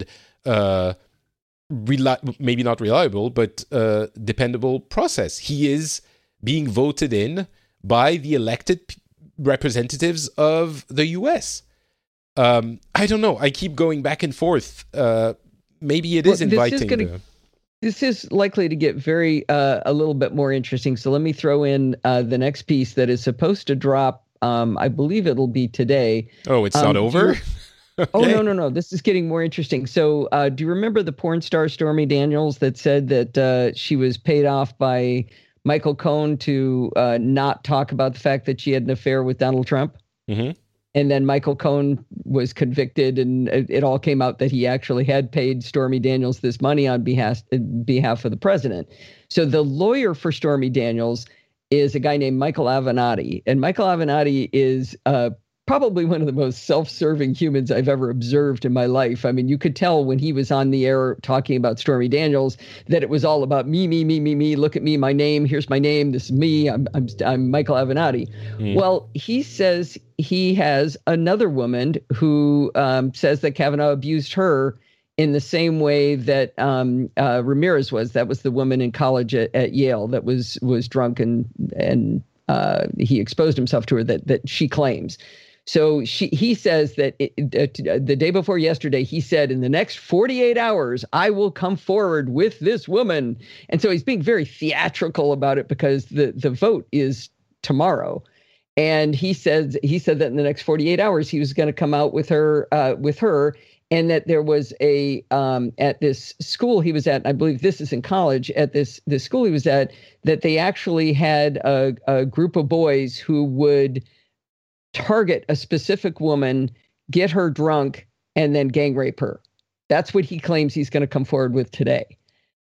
maybe not reliable, but dependable process. He is being voted in by the elected representatives of the U.S. I don't know. I keep going back and forth. Maybe it is inviting. This is likely to get very a little bit more interesting. So let me throw in the next piece that is supposed to drop. I believe it'll be today. Oh, it's not over? Okay. Oh, no. This is getting more interesting. So do you remember the porn star Stormy Daniels that said that she was paid off by Michael Cohen to not talk about the fact that she had an affair with Donald Trump? Mm-hmm. And then Michael Cohen was convicted, and it all came out that he actually had paid Stormy Daniels this money on behalf of the president. So the lawyer for Stormy Daniels is a guy named Michael Avenatti. And Michael Avenatti is probably one of the most self-serving humans I've ever observed in my life. I mean, you could tell when he was on the air talking about Stormy Daniels that it was all about me, me, me, me, me. Look at me, my name. Here's my name. This is me. I'm Michael Avenatti. Well, he says he has another woman who says that Kavanaugh abused her in the same way that Ramirez was. That was the woman in college at Yale that was drunk and he exposed himself to her that she claims. So he says that the day before yesterday, he said, in the next 48 hours, I will come forward with this woman. And so he's being very theatrical about it because the vote is tomorrow. And he said that in the next 48 hours, he was going to come out with her, and that there was at this school he was at, I believe this is in college, at this school he was at, that they actually had a group of boys who would target a specific woman, get her drunk, and then gang rape her. That's what he claims he's going to come forward with today.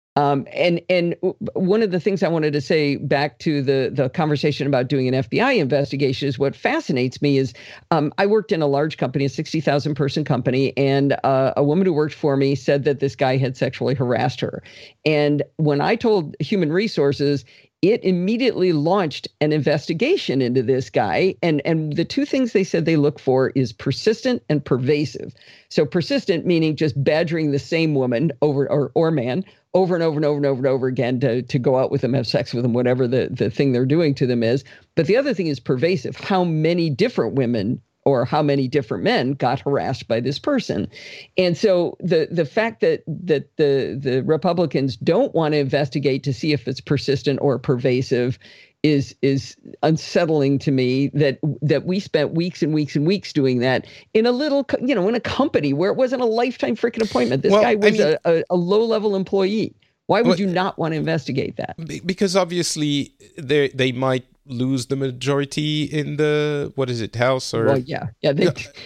And one of the things I wanted to say back to the conversation about doing an FBI investigation is what fascinates me is I worked in a large company, a 60,000 person company, and a woman who worked for me said that this guy had sexually harassed her. And when I told Human Resources, it immediately launched an investigation into this guy. And the two things they said they look for is persistent and pervasive. So persistent meaning just badgering the same woman or man over and over and over and over and over again to go out with them, have sex with them, whatever the thing they're doing to them is. But the other thing is pervasive. How many different women or how many different men got harassed by this person? And so the fact that the Republicans don't want to investigate to see if it's persistent or pervasive is unsettling to me, that we spent weeks and weeks and weeks doing that in a little, in a company where it wasn't a lifetime freaking appointment. This guy was a low-level employee. Why would you not want to investigate that? Because obviously they might lose the majority in the, what is it, House or... Well, yeah. They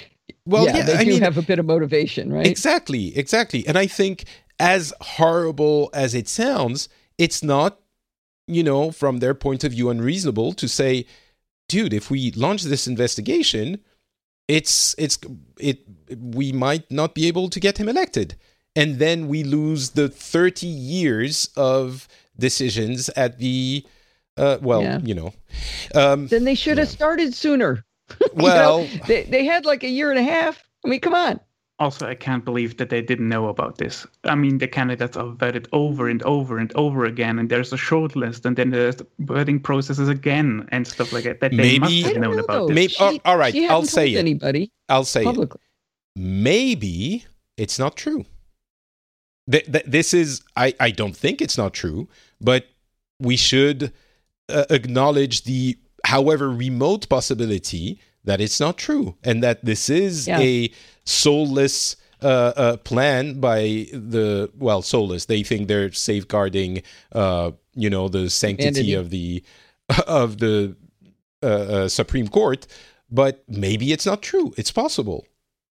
do have a bit of motivation, right? Exactly. And I think as horrible as it sounds, it's not, from their point of view, unreasonable to say, dude, if we launch this investigation, we might not be able to get him elected. And then we lose the 30 years of decisions at the... Then they should have started sooner. Well, they had like a year and a half. I mean, come on. Also, I can't believe that they didn't know about this. I mean, the candidates are vetted over and over and over again, and there's a short list, and then there's vetting processes again and stuff like that. They must have known about this. Maybe, all right, I'll say it. Anybody? I'll say publicly. It. Maybe it's not true. This is, I don't think it's not true, but we should acknowledge the however remote possibility that it's not true, and that this is a soulless plan by soulless. They think they're safeguarding, the sanctity of the Supreme Court, but maybe it's not true. It's possible.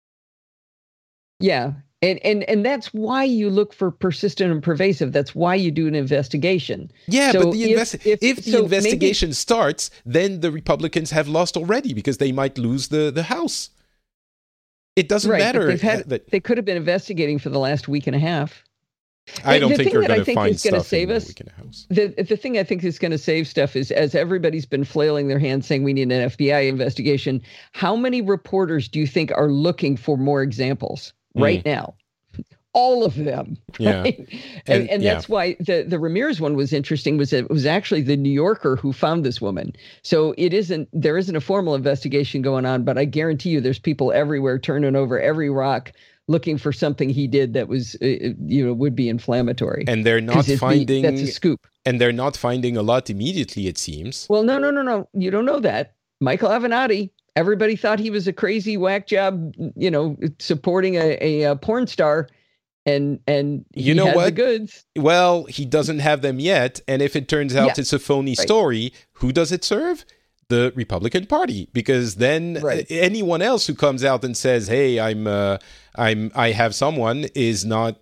Yeah. And that's why you look for persistent and pervasive. That's why you do an investigation. Yeah, so but if the investigation starts, then the Republicans have lost already because they might lose the House. It doesn't matter. They could have been investigating for the last week and a half. I don't think they're going to find stuff in the week in the House. The thing I think is going to save stuff is, as everybody's been flailing their hands saying we need an FBI investigation, how many reporters do you think are looking for more examples right now? All of them. Right? Yeah. And that's why the Ramirez one was interesting, it was actually the New Yorker who found this woman. So there isn't a formal investigation going on, but I guarantee you there's people everywhere turning over every rock looking for something he did that was, would be inflammatory. And they're not finding... That's a scoop. And they're not finding a lot immediately, it seems. Well, no. You don't know that. Michael Avenatti, everybody thought he was a crazy whack job, supporting a porn star. And he had the goods. Well, he doesn't have them yet. And if it turns out it's a phony story, who does it serve? the Republican Party, because then anyone else who comes out and says, "Hey, I have someone," is not,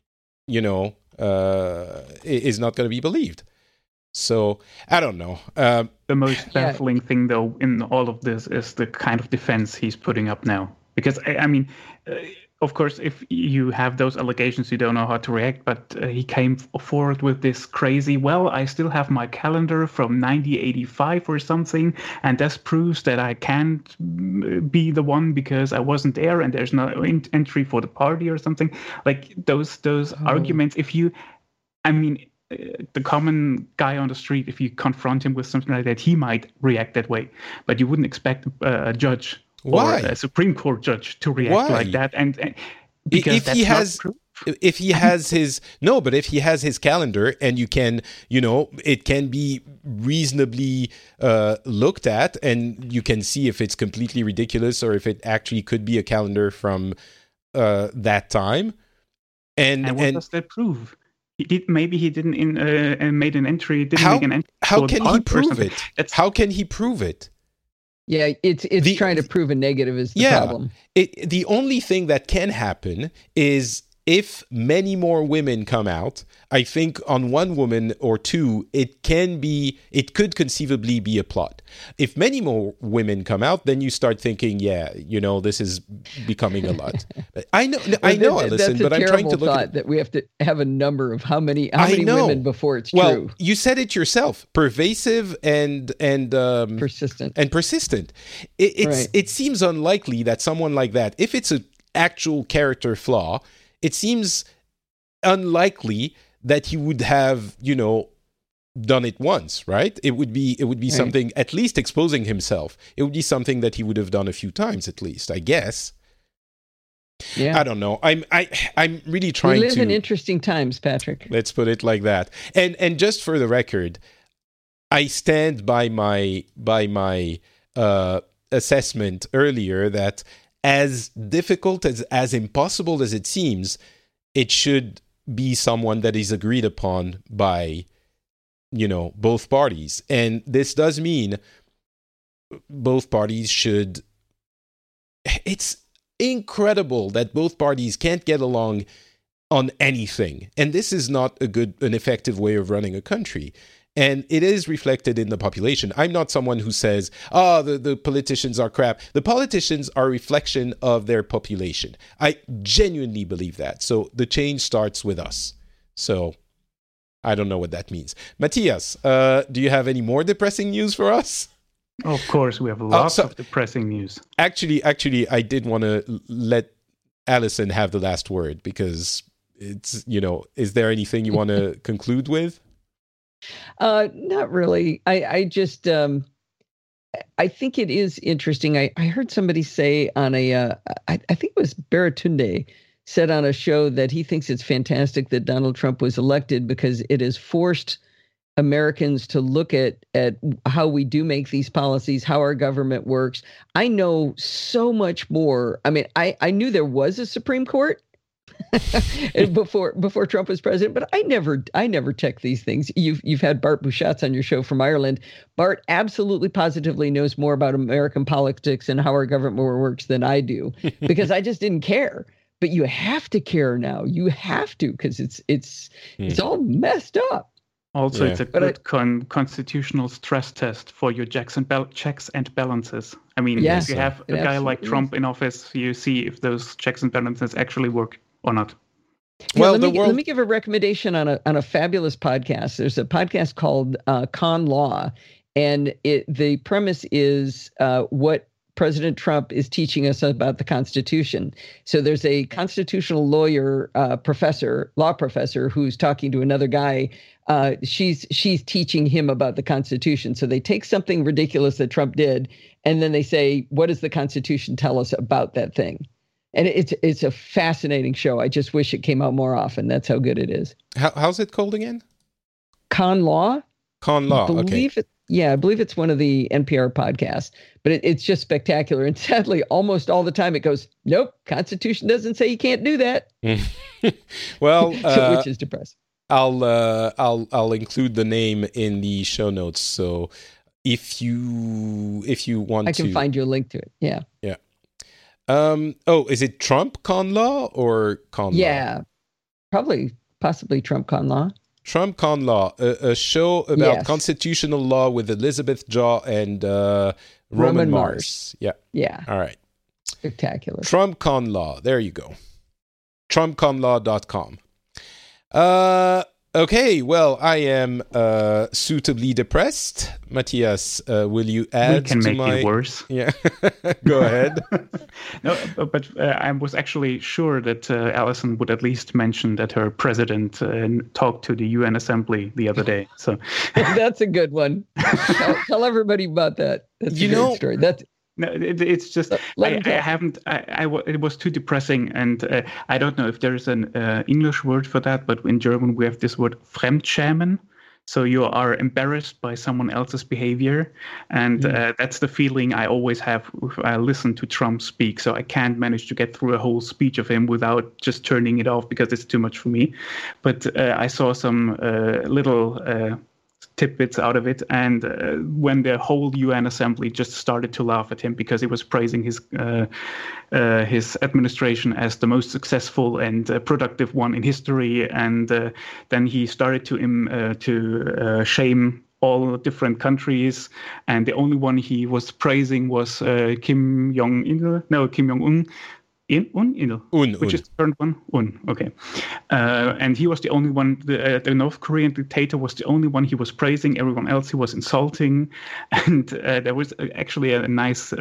is not going to be believed. So I don't know. The most baffling thing, though, in all of this is the kind of defense he's putting up now. Because, I mean, of course, if you have those allegations, you don't know how to react. But he came forward with this crazy, well, I still have my calendar from 1985 or something. And this proves that I can't be the one because I wasn't there and there's no entry for the party or something. Like those arguments, the common guy on the street, if you confront him with something like that, he might react that way. But you wouldn't expect a judge or a Supreme Court judge to react like that. And because if he has, if he has his calendar, and you can, it can be reasonably looked at, and you can see if it's completely ridiculous or if it actually could be a calendar from that time. And what does that prove? Maybe he didn't made an entry. How can he prove it? How can he prove it? Yeah, it's trying to prove a negative is the problem. The only thing that can happen is if many more women come out. I think on one woman or two, it could conceivably be a plot. If many more women come out, then you start thinking, this is becoming a lot. I know, Allison, but I'm trying to look at that we have to have a number of how many women before it's true. Well, you said it yourself: pervasive and persistent. It seems unlikely that someone like that, if it's an actual character flaw, it seems unlikely that he would have, done it once, right? It would be something, at least exposing himself. It would be something that he would have done a few times, at least, I guess. Yeah. I don't know. I'm really trying to... We live in interesting times, Patrick. Let's put it like that. And just for the record, I stand by my assessment earlier that as difficult, as impossible as it seems, it should be someone that is agreed upon by, both parties. And this does mean both parties should... It's incredible that both parties can't get along on anything. And this is not an effective way of running a country. And it is reflected in the population. I'm not someone who says, the politicians are crap. The politicians are a reflection of their population. I genuinely believe that. So the change starts with us. So I don't know what that means. Matthias, do you have any more depressing news for us? Of course, we have lots of depressing news. Actually, I did want to let Allison have the last word because it's, is there anything you want to conclude with? Not really. I just, I think it is interesting. I heard somebody say on I think it was Baratunde said on a show that he thinks it's fantastic that Donald Trump was elected because it has forced Americans to look at how we do make these policies, how our government works. I know so much more. I mean, I knew there was a Supreme Court before Trump was president, but I never checked these things. You've had Bart Busschots on your show from Ireland. Bart absolutely positively knows more about American politics and how our government works than I do because I just didn't care. But you have to care now. You have to because it's all messed up. Also, it's a good constitutional stress test for your checks and balances. I mean, if you have a guy like Trump in office, you see if those checks and balances actually work or not. Well, let me give a recommendation on a fabulous podcast. There's a podcast called Con Law, and the premise is what President Trump is teaching us about the Constitution. So there's a constitutional lawyer, law professor, who's talking to another guy. She's teaching him about the Constitution. So they take something ridiculous that Trump did, and then they say, what does the Constitution tell us about that thing? And it's a fascinating show. I just wish it came out more often. That's how good it is. How's it called again? Con Law. Con Law, okay. I believe it's one of the NPR podcasts, but it's just spectacular. And sadly, almost all the time it goes, nope, Constitution doesn't say you can't do that. Well, which is depressing. I'll include the name in the show notes so if you want to. I can find you a link to it. Yeah. Yeah. Is it Trump con law or con law? Yeah. Possibly Trump con law. Trump con law, a show about constitutional law with Elizabeth Jaw and Roman Mars. Yeah. Yeah. All right. Spectacular. Trump con law. There you go. TrumpConlaw.com. Okay, well, I am suitably depressed. Matthias, will you add to my... We can make it worse. Yeah, go ahead. No, but I was actually sure that Alison would at least mention that her president talked to the UN Assembly the other day. So that's a good one. Tell everybody about that. That's a great story. No, it's just it was too depressing, and I don't know if there's an English word for that, but in German we have this word Fremdschämen. So you are embarrassed by someone else's behavior, and that's the feeling I always have if I listen to Trump speak. So I can't manage to get through a whole speech of him without just turning it off because it's too much for me. But I saw some little tidbits out of it, and when the whole UN Assembly just started to laugh at him because he was praising his administration as the most successful and productive one in history, and then he started to shame all different countries, and the only one he was praising was Kim Jong-un. Which is the current one? Okay. And he was the only one, the North Korean dictator was the only one he was praising. Everyone else he was insulting. And there was actually a nice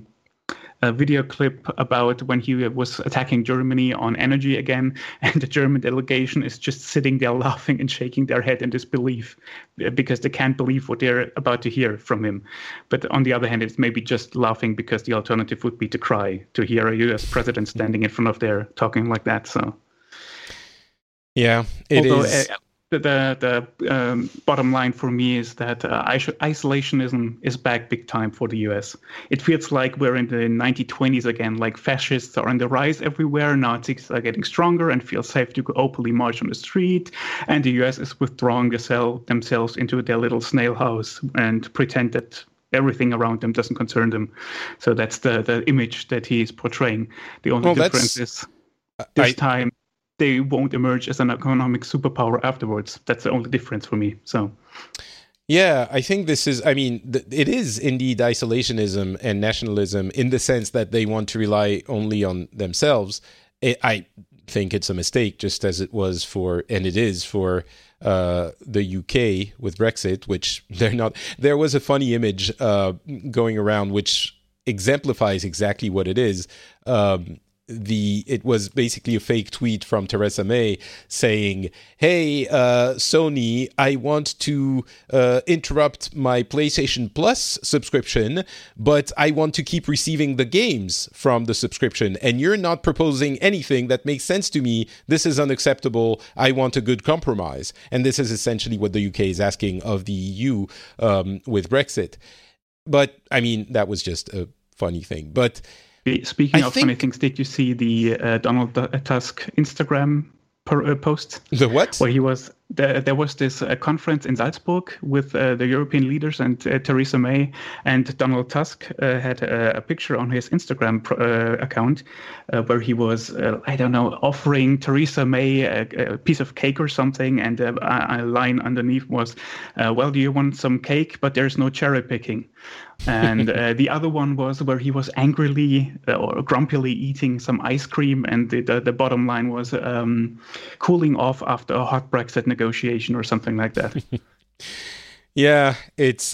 video clip about when he was attacking Germany on energy again. And the German delegation is just sitting there laughing and shaking their head in disbelief because they can't believe what they're about to hear from him. But on the other hand, it's maybe just laughing because the alternative would be to cry to hear a US president standing in front of there talking like that. So, yeah, Although, is. The bottom line for me is that isolationism is back big time for the US. It feels like we're in the 1920s again, like fascists are on the rise everywhere, Nazis are getting stronger and feel safe to openly march on the street, and the US is withdrawing themselves into their little snail house and pretend that everything around them doesn't concern them. So that's the image that he is portraying. The only difference is this time they won't emerge as an economic superpower afterwards. That's the only difference for me. So, yeah, I think this is, it is indeed isolationism and nationalism in the sense that they want to rely only on themselves. I think it's a mistake, just as it was for the UK with Brexit, which they're not. There was a funny image going around which exemplifies exactly what it is. It was basically a fake tweet from Theresa May saying, "Hey, Sony, I want to interrupt my PlayStation Plus subscription, but I want to keep receiving the games from the subscription, and you're not proposing anything that makes sense to me. This is unacceptable. I want a good compromise." And this is essentially what the UK is asking of the EU with Brexit. But, that was just a funny thing. But speaking of funny things, did you see the Donald Tusk Instagram post? The what? Where he was there was this conference in Salzburg with the European leaders and Theresa May, and Donald Tusk had a picture on his Instagram account where he was, offering Theresa May a piece of cake or something, and a line underneath was, "Well, do you want some cake? But there's no cherry picking." And the other one was where he was angrily or grumpily eating some ice cream, and the bottom line was cooling off after a hot Brexit negotiation or something like that. Yeah, it's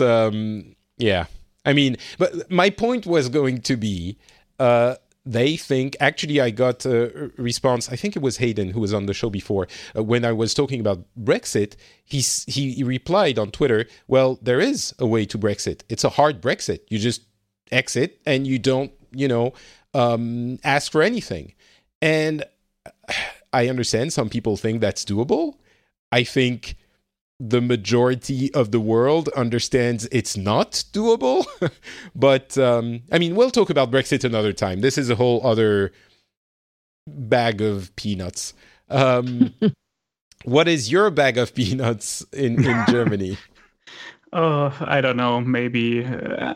but my point was going to be they think, actually I got a response, I think it was Hayden who was on the show before, when I was talking about Brexit, he replied on Twitter, well, there is a way to Brexit. It's a hard Brexit. You just exit and you don't, ask for anything. And I understand some people think that's doable. I think the majority of the world understands it's not doable. But, we'll talk about Brexit another time. This is a whole other bag of peanuts. What is your bag of peanuts in Germany? I don't know, maybe.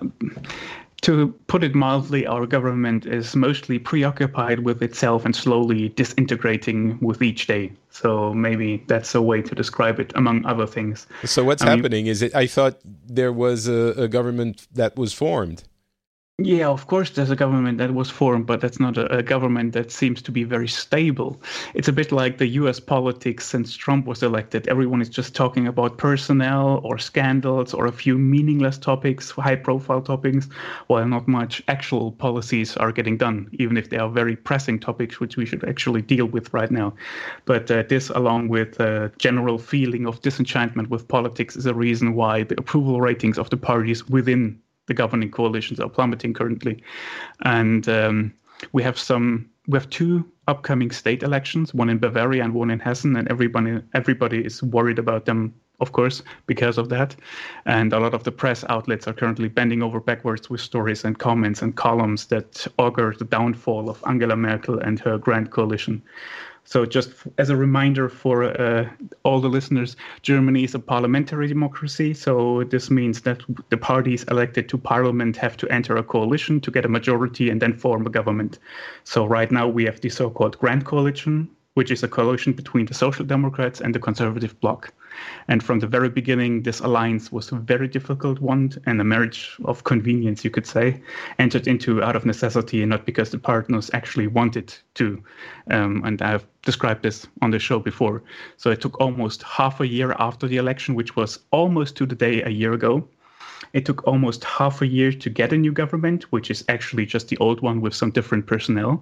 To put it mildly, our government is mostly preoccupied with itself and slowly disintegrating with each day. So maybe that's a way to describe it, among other things. So what's happening? I thought there was a government that was formed. Yeah, of course, there's a government that was formed, but that's not a government that seems to be very stable. It's a bit like the US politics since Trump was elected. Everyone is just talking about personnel or scandals or a few meaningless topics, high-profile topics, while not much actual policies are getting done, even if they are very pressing topics which we should actually deal with right now. But this, along with a general feeling of disenchantment with politics, is a reason why the approval ratings of the parties within the governing coalitions are plummeting currently. And we have two upcoming state elections, one in Bavaria and one in Hessen, and everybody is worried about them, of course, because of that. And a lot of the press outlets are currently bending over backwards with stories and comments and columns that augur the downfall of Angela Merkel and her grand coalition. So just as a reminder for all the listeners, Germany is a parliamentary democracy. So this means that the parties elected to parliament have to enter a coalition to get a majority and then form a government. So right now we have the so-called Grand Coalition, which is a coalition between the Social Democrats and the Conservative Bloc. And from the very beginning, this alliance was a very difficult one and a marriage of convenience, you could say, entered into out of necessity and not because the partners actually wanted to. And I've described this on the show before. So it took almost half a year after the election, which was almost to the day a year ago. It took almost half a year to get a new government, which is actually just the old one with some different personnel.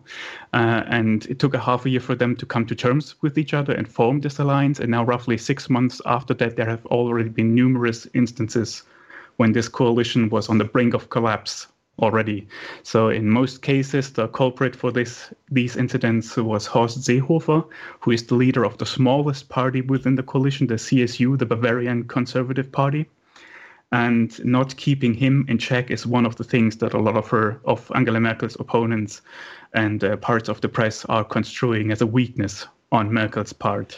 And it took a half a year for them to come to terms with each other and form this alliance. And now roughly 6 months after that, there have already been numerous instances when this coalition was on the brink of collapse already. So in most cases, the culprit for these incidents was Horst Seehofer, who is the leader of the smallest party within the coalition, the CSU, the Bavarian Conservative Party. And not keeping him in check is one of the things that a lot of Angela Merkel's opponents and parts of the press are construing as a weakness on Merkel's part.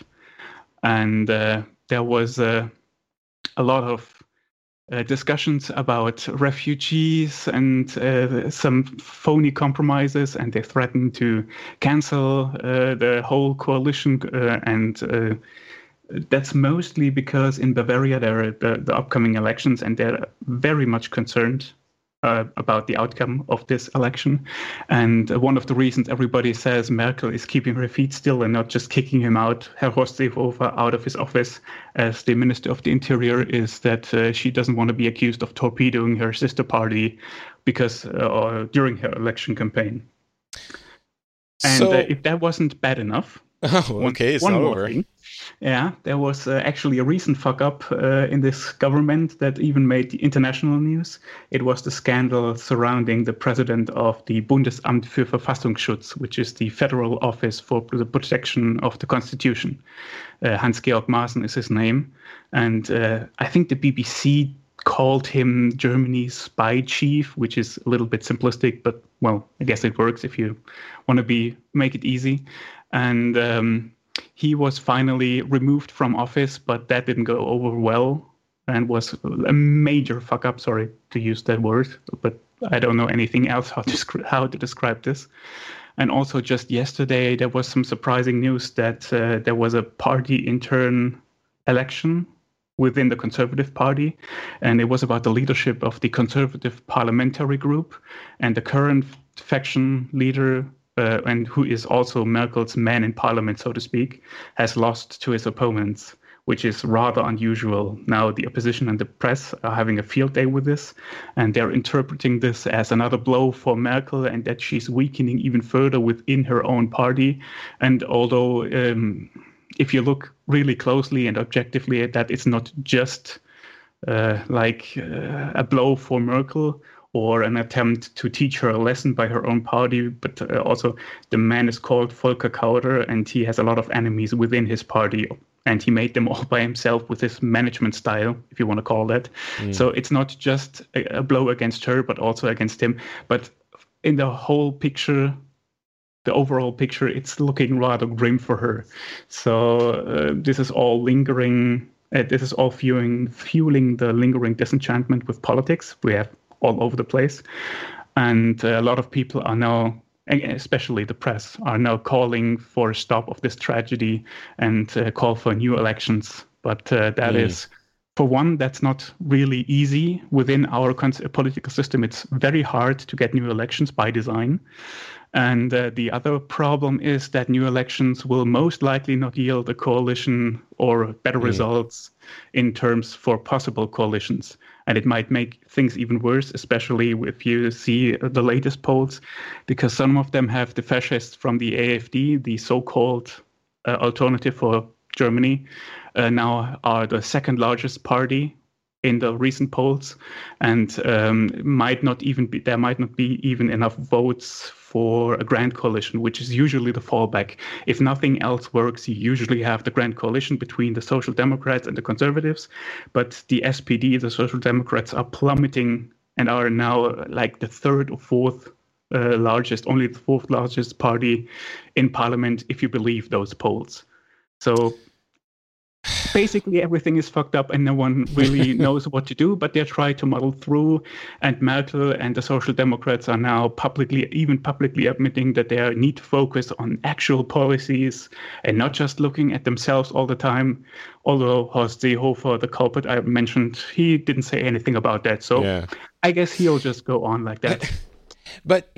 And there was a lot of discussions about refugees and some phony compromises, and they threatened to cancel the whole coalition and that's mostly because in Bavaria there are the upcoming elections, and they're very much concerned about the outcome of this election. And one of the reasons everybody says Merkel is keeping her feet still and not just kicking him out, Herr Horst Seehofer, out of his office as the Minister of the Interior, is that she doesn't want to be accused of torpedoing her sister party because during her election campaign. And if that wasn't bad enough, it's not over. Thing. Yeah, there was actually a recent fuck-up in this government that even made the international news. It was the scandal surrounding the president of the Bundesamt für Verfassungsschutz, which is the federal office for the protection of the Constitution. Hans-Georg Maaßen is his name. And I think the BBC called him Germany's spy chief, which is a little bit simplistic, but, well, I guess it works if you want to make it easy. And he was finally removed from office, but that didn't go over well and was a major fuck up. Sorry to use that word, but I don't know anything else how to describe this. And also just yesterday, there was some surprising news that there was a party intern election within the Conservative Party, and it was about the leadership of the Conservative Parliamentary Group, and the current faction leader, and who is also Merkel's man in parliament, so to speak, has lost to his opponents, which is rather unusual. Now the opposition and the press are having a field day with this, and they're interpreting this as another blow for Merkel and that she's weakening even further within her own party. And although if you look really closely and objectively at that, it's not just a blow for Merkel or an attempt to teach her a lesson by her own party, but also the man is called Volker Kauder, and he has a lot of enemies within his party, and he made them all by himself with his management style, if you want to call that. So it's not just a blow against her, but also against him. But in the whole picture, the overall picture, it's looking rather grim for her. So this is all lingering This is all fueling the lingering disenchantment with politics we have all over the place. And a lot of people are now, especially the press, are now calling for a stop of this tragedy and call for new elections. But that is, for one, that's not really easy within our political system. It's very hard to get new elections by design. And the other problem is that new elections will most likely not yield a coalition or better results in terms for possible coalitions. And it might make things even worse, especially if you see the latest polls, because some of them have the fascists from the AfD, the so-called alternative for Germany, now are the second largest party in the recent polls, and there might not be even enough votes for a grand coalition, which is usually the fallback. If nothing else works, you usually have the grand coalition between the Social Democrats and the Conservatives. But the SPD, the Social Democrats, are plummeting and are now like the third or fourth only the fourth largest party in parliament, if you believe those polls. So basically everything is fucked up and no one really knows what to do, but they try to muddle through. And Merkel and the Social Democrats are now publicly admitting that they need to focus on actual policies and not just looking at themselves all the time. Although Horst Seehofer, the culprit I mentioned, he didn't say anything about that. So I guess he'll just go on like that. But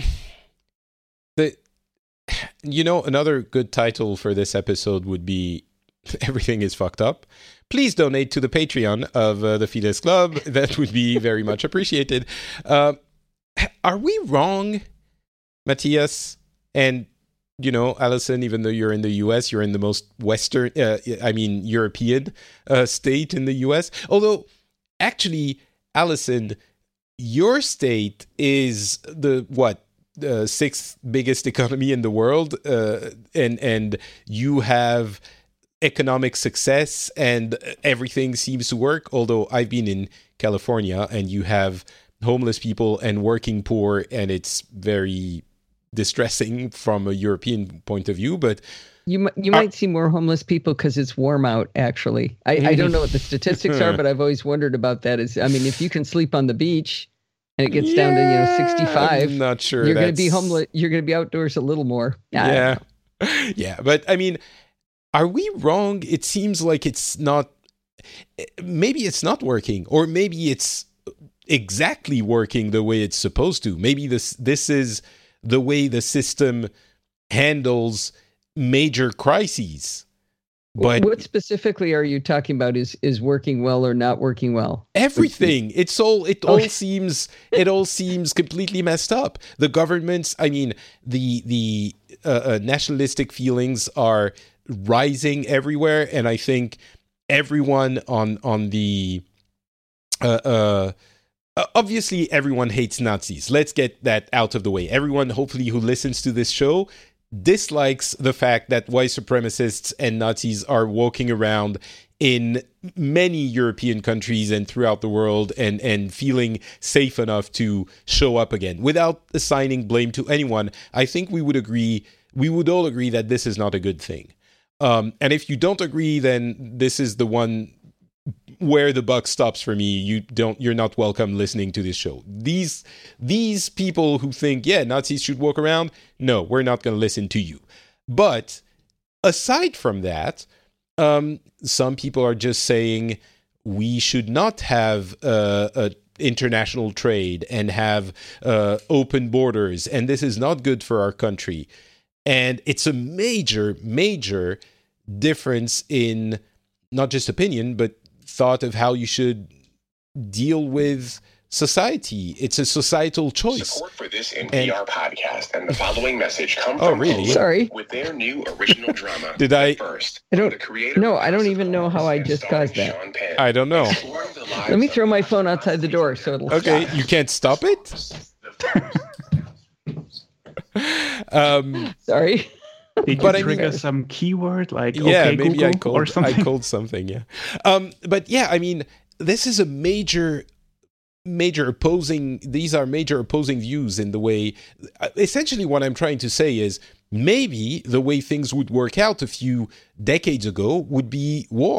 another good title for this episode would be Everything is Fucked Up. Please donate to the Patreon of the Fidesz Club. That would be very much appreciated. Are we wrong, Matthias? And, Alison, even though you're in the US, you're in the most European state in the US. Although, actually, Alison, your state is the sixth biggest economy in the world, and you have economic success and everything seems to work. Although I've been in California and you have homeless people and working poor, and it's very distressing from a European point of view. But you might see more homeless people because it's warm out, actually. I don't know what the statistics are, but I've always wondered about that. If you can sleep on the beach and it gets down to 65, I'm not sure you're going to be homeless. You're going to be outdoors a little more. Yeah. But are we wrong? It seems like it's not. Maybe it's not working, or maybe it's exactly working the way it's supposed to. Maybe this is the way the system handles major crises. But what specifically are you talking about is working well or not working well? Everything. It all seems completely messed up. The governments, the nationalistic feelings are rising everywhere, and I think everyone on the obviously everyone hates Nazis. Let's get that out of the way. Everyone, hopefully, who listens to this show dislikes the fact that white supremacists and Nazis are walking around in many European countries and throughout the world and feeling safe enough to show up again. Without assigning blame to anyone, I think we would all agree that this is not a good thing. And if you don't agree, then this is the one where the buck stops for me. You're not welcome listening to this show. These people who think, Nazis should walk around, no, we're not going to listen to you. But aside from that, some people are just saying we should not have international trade and have open borders, and this is not good for our country. And it's a major, major difference in not just opinion, but thought of how you should deal with society. It's a societal choice. Support for this NPR podcast and the following message come from really? Hulu Sorry. with their new original drama. Did I? First, I don't. the creator No, I don't even know how I just caused that. Sean Penn, I don't know. Let me throw my phone outside the door so it'll Okay, stop. you can't stop it? Did Sorry. you But trigger some keyword like maybe Google or something? I called something, but this is a major opposing. These are major opposing views in the way. Essentially, what I'm trying to say is maybe the way things would work out a few decades ago would be war.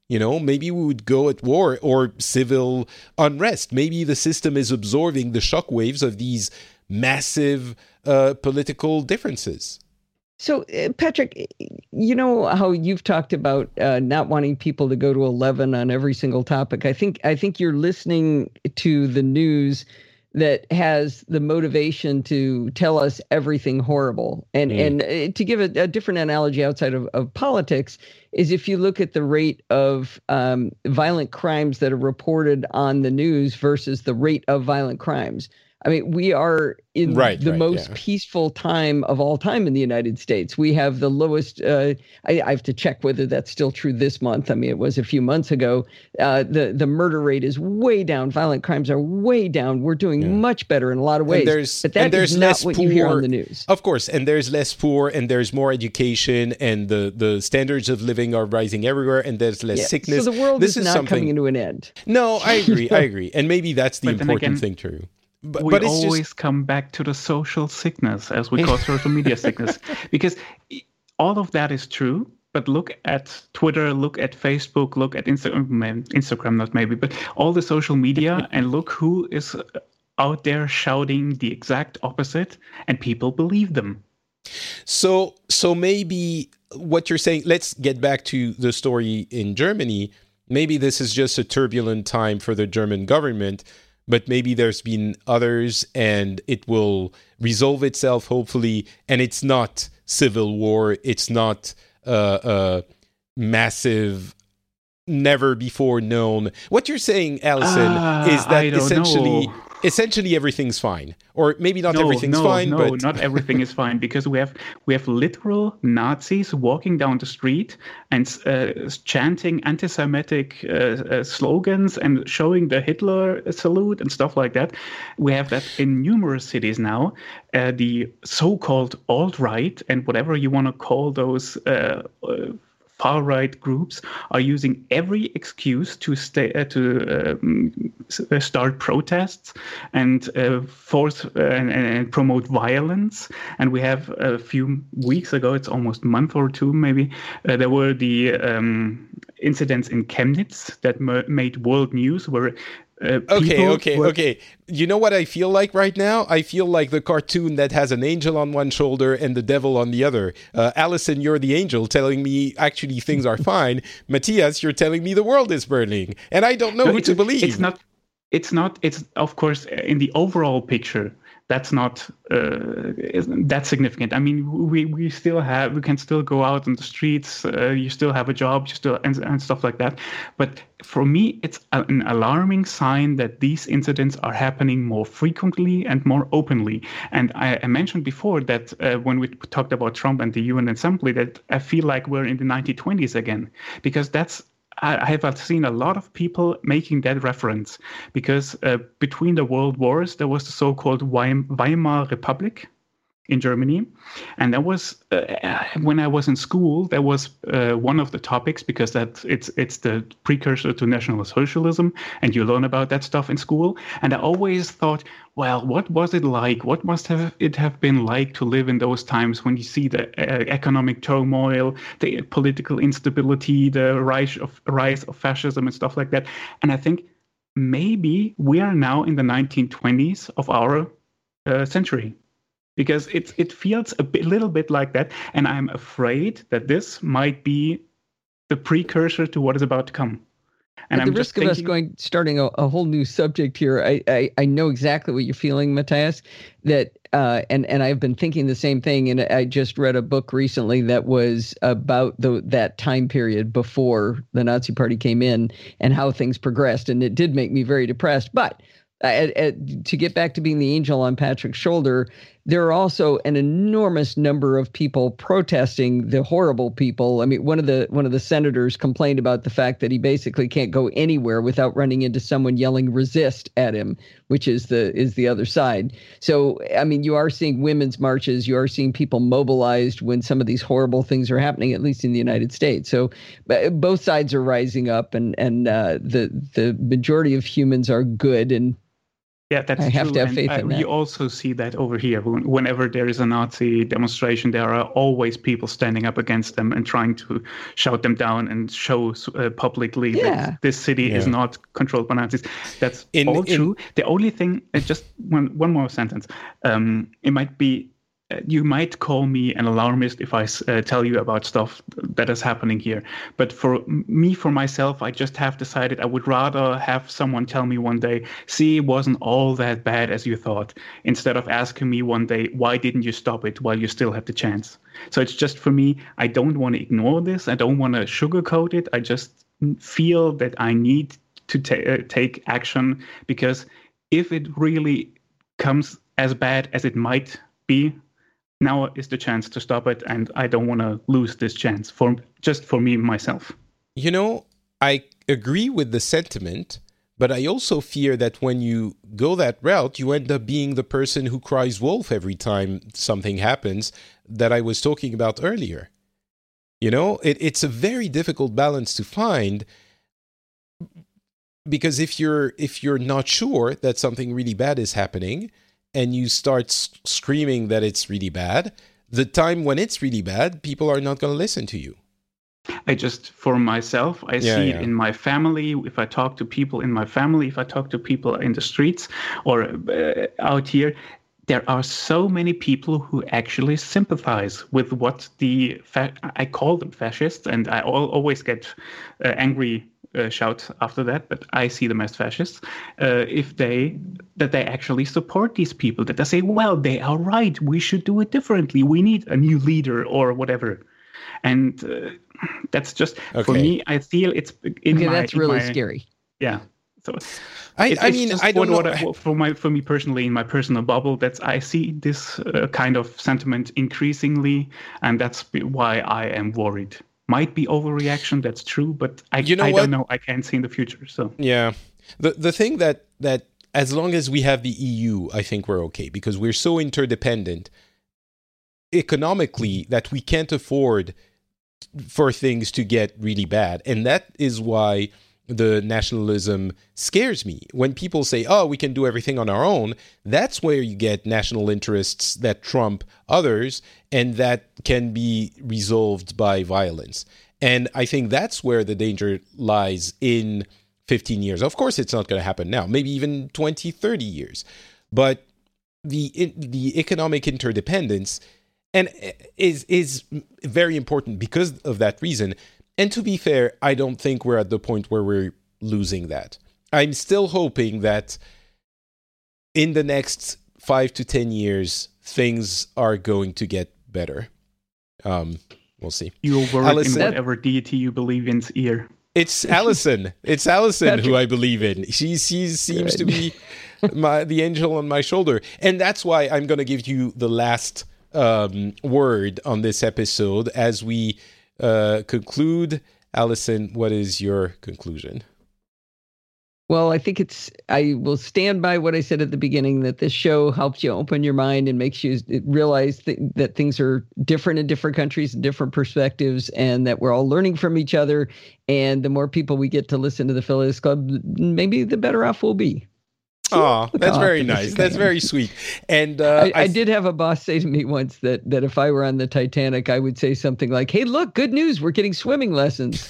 You know, maybe we would go at war or civil unrest. Maybe the system is absorbing the shockwaves of these massive political differences. So, Patrick, you know how you've talked about not wanting people to go to 11 on every single topic. I think you're listening to the news that has the motivation to tell us everything horrible. And to give a different analogy outside of politics is if you look at the rate of violent crimes that are reported on the news versus the rate of violent crimes. I mean, we are in the most peaceful time of all time in the United States. We have the lowest, I have to check whether that's still true this month. I mean, it was a few months ago. The murder rate is way down. Violent crimes are way down. We're doing much better in a lot of ways. But that is not what you hear on the news. Of course, and there's less poor and there's more education and the standards of living are rising everywhere and there's less sickness. So the world is not coming to an end. No, I agree. I agree. And maybe that's the important thing too. But we always come back to the social sickness, as we call social media sickness, because all of that is true. But look at Twitter, look at Facebook, look at Instagram, not maybe, but all the social media, and look who is out there shouting the exact opposite, and people believe them. So maybe what you're saying, let's get back to the story in Germany. Maybe this is just a turbulent time for the German government, but maybe there's been others and it will resolve itself, hopefully. And it's not civil war. It's not massive, never before known. What you're saying, Alison, is that essentially everything's fine. Or maybe not everything's fine. No, but not everything is fine, because we have literal Nazis walking down the street and chanting anti-Semitic slogans and showing the Hitler salute and stuff like that. We have that in numerous cities now. The so-called alt-right and whatever you want to call those far-right groups are using every excuse to start protests and force and promote violence. And we have a few weeks ago, it's almost a month or two maybe, there were the incidents in Chemnitz that made world news where Okay. You know what I feel like right now? I feel like the cartoon that has an angel on one shoulder and the devil on the other. Alison, you're the angel telling me actually things are fine. Matthias, you're telling me the world is burning. And I don't know who to believe. It's of course in the overall picture. That's not that significant. I mean, we can still go out on the streets. You still have a job, and stuff like that. But for me, it's an alarming sign that these incidents are happening more frequently and more openly. And I mentioned before that when we talked about Trump and the UN Assembly, that I feel like we're in the 1920s again, because I have seen a lot of people making that reference, because between the world wars, there was the so-called Weimar Republic in Germany. And that was, when I was in school, that was one of the topics, because it's the precursor to National Socialism, and you learn about that stuff in school. And I always thought, well, what was it like? What must it have been like to live in those times when you see the economic turmoil, the political instability, the rise of fascism and stuff like that? And I think maybe we are now in the 1920s of our century, because it feels little bit like that. And I'm afraid that this might be the precursor to what is about to come. And at the risk of us starting a whole new subject here, I know exactly what you're feeling, Matthias, that and I've been thinking the same thing. And I just read a book recently that was about that time period before the Nazi Party came in and how things progressed. And it did make me very depressed. But to get back to being the angel on Patrick's shoulder, there are also an enormous number of people protesting the horrible people. I mean, one of the senators complained about the fact that he basically can't go anywhere without running into someone yelling "resist" at him, which is the other side. So, I mean, you are seeing women's marches, you are seeing people mobilized when some of these horrible things are happening, at least in the United States. So, both sides are rising up, and the majority of humans are good, and Yeah, that's I have true. to have And faith in we that. also see that over here. Whenever there is a Nazi demonstration, there are always people standing up against them and trying to shout them down and show publicly Yeah. that this city is Yeah. not controlled by Nazis. That's In- all in- true. The only thing, just one more sentence. It might be. You might call me an alarmist if I tell you about stuff that is happening here. But for myself, I just have decided I would rather have someone tell me one day, see, it wasn't all that bad as you thought, instead of asking me one day, why didn't you stop it while you still have the chance? So it's just for me, I don't want to ignore this. I don't want to sugarcoat it. I just feel that I need to take action, because if it really comes as bad as it might be, now is the chance to stop it, and I don't want to lose this chance for me, myself. You know, I agree with the sentiment, but I also fear that when you go that route, you end up being the person who cries wolf every time something happens that I was talking about earlier. You know, it's a very difficult balance to find, because if you're not sure that something really bad is happening, and you start screaming that it's really bad, the time when it's really bad, people are not going to listen to you. For myself, I see it in my family. If I talk to people in my family, if I talk to people in the streets or out here, there are so many people who actually sympathize with what I call them fascists, and I always get angry shout after that, but I see them as fascists. That they actually support these people, that they say, well, they are right, we should do it differently, we need a new leader or whatever. And that's just, for me, I feel it's that's really scary. Yeah. So I mean, I don't know. For me personally, in my personal bubble, I see this kind of sentiment increasingly, and that's why I am worried. Might be overreaction, that's true, but I don't know. I can't see in the future. So yeah, the thing that as long as we have the EU, I think we're okay, because we're so interdependent economically that we can't afford for things to get really bad, and that is why the nationalism scares me. When people say, oh, we can do everything on our own, that's where you get national interests that trump others, and that can be resolved by violence. And I think that's where the danger lies in 15 years. Of course, it's not going to happen now, maybe even 20, 30 years. But the economic interdependence and is very important because of that reason. And to be fair, I don't think we're at the point where we're losing that. I'm still hoping that in the next 5 to 10 years, things are going to get better. We'll see. You'll work in whatever deity you believe in's ear. It's Allison. It's Allison who I believe in. She seems to be the angel on my shoulder. And that's why I'm going to give you the last word on this episode as we conclude. Allison, what is your conclusion? Well, I think I will stand by what I said at the beginning, that this show helps you open your mind and makes you realize that things are different in different countries and different perspectives, and that we're all learning from each other. And the more people we get to listen to the Phileas Club, maybe the better off we'll be. Oh, that's very nice. That's very sweet. And I did have a boss say to me once that if I were on the Titanic, I would say something like, "Hey, look, good news, we're getting swimming lessons."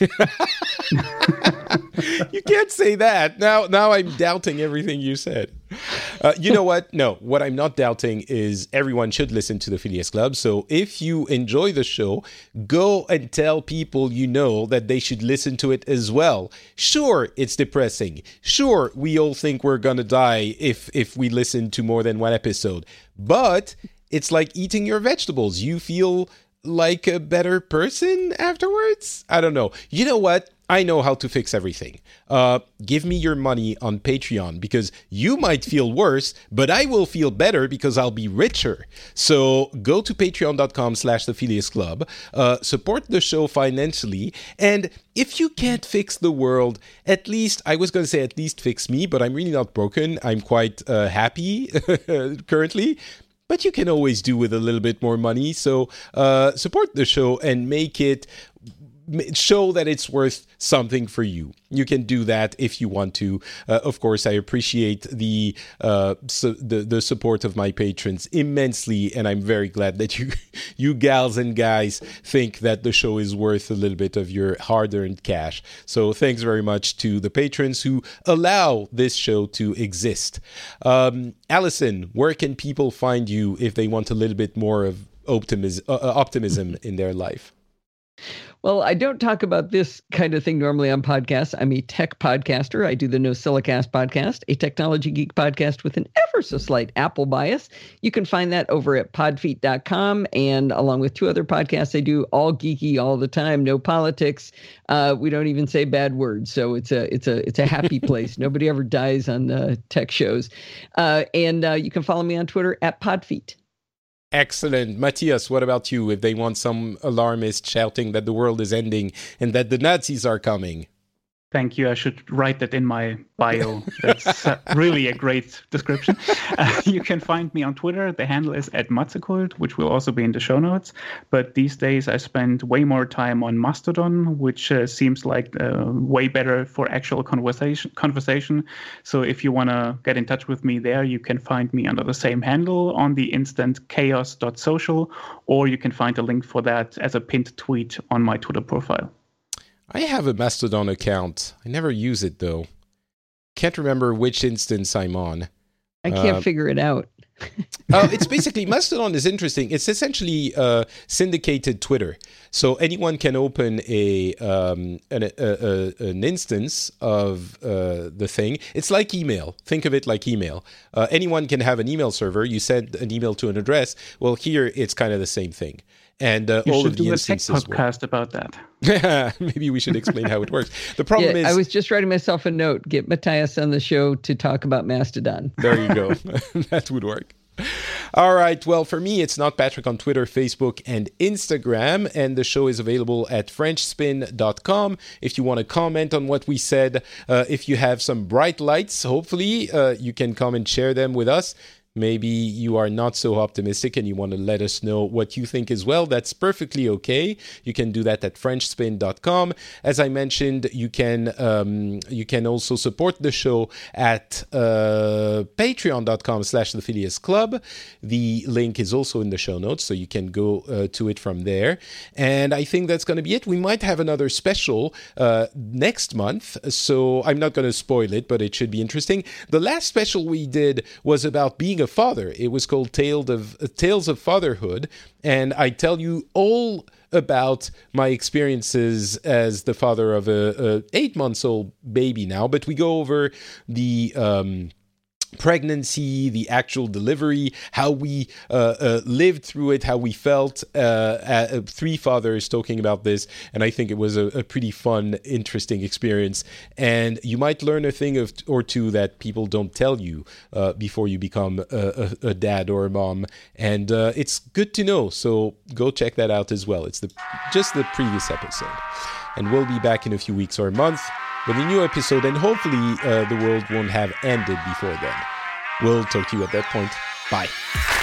You can't say that. Now I'm doubting everything you said. You know what? No, what I'm not doubting is everyone should listen to the Phileas Club. So if you enjoy the show, go and tell people you know that they should listen to it as well. Sure, it's depressing. Sure, we all think we're gonna die if we listen to more than one episode. But it's like eating your vegetables. You feel like a better person afterwards? I don't know. You know what? I know how to fix everything. Give me your money on Patreon, because you might feel worse, but I will feel better because I'll be richer. So go to patreon.com/the Phileas Club, support the show financially, and if you can't fix the world, at least fix me, but I'm really not broken. I'm quite happy currently. But you can always do with a little bit more money. So support the show and make it show that it's worth something for you. You can do that if you want to. Of course, I appreciate the support of my patrons immensely, and I'm very glad that you gals and guys think that the show is worth a little bit of your hard-earned cash. So thanks very much to the patrons who allow this show to exist. Allison, where can people find you if they want a little bit more of optimism in their life? Well, I don't talk about this kind of thing normally on podcasts. I'm a tech podcaster. I do the NosillaCast podcast, a technology geek podcast with an ever so slight Apple bias. You can find that over at podfeet.com, and along with 2 other podcasts I do, all geeky all the time, no politics. We don't even say bad words, so it's a happy place. Nobody ever dies on tech shows. And you can follow me on Twitter at podfeet. Excellent. Matthias, what about you? If they want some alarmist shouting that the world is ending and that the Nazis are coming. Thank you. I should write that in my bio. That's really a great description. You can find me on Twitter. The handle is @Matzekult, which will also be in the show notes. But these days I spend way more time on Mastodon, which seems like way better for actual conversation. So if you want to get in touch with me there, you can find me under the same handle on the instant chaos.social, or you can find a link for that as a pinned tweet on my Twitter profile. I have a Mastodon account. I never use it, though. Can't remember which instance I'm on. I can't figure it out. It's basically, Mastodon is interesting. It's essentially syndicated Twitter. So anyone can open an instance of the thing. It's like email. Think of it like email. Anyone can have an email server. You send an email to an address. Well, here it's kind of the same thing. And all of the instances. You should do a tech podcast about that. Maybe we should explain how it works. The problem is, I was just writing myself a note. Get Matthias on the show to talk about Mastodon. There you go. That would work. All right. Well, for me, it's Not Patrick on Twitter, Facebook, and Instagram. And the show is available at FrenchSpin.com. If you want to comment on what we said, if you have some bright lights, hopefully you can come and share them with us. Maybe you are not so optimistic and you want to let us know what you think as well. That's perfectly okay. You can do that at FrenchSpin.com. As I mentioned, you can also support the show at Patreon.com/The Phileas Club. The link is also in the show notes, so you can go to it from there. And I think that's going to be it. We might have another special next month, so I'm not going to spoil it, but it should be interesting. The last special we did was about being a father. It was called Tales of Fatherhood, and I tell you all about my experiences as the father of a 8-month-old baby now, but we go over the pregnancy, the actual delivery, how we lived through it, how we felt. 3 fathers talking about this, and I think it was a pretty fun, interesting experience. And you might learn a thing or two that people don't tell you before you become a dad or a mom, and it's good to know. So go check that out as well. It's just the previous episode, and we'll be back in a few weeks or a month with a new episode, and hopefully the world won't have ended before then. We'll talk to you at that point. Bye.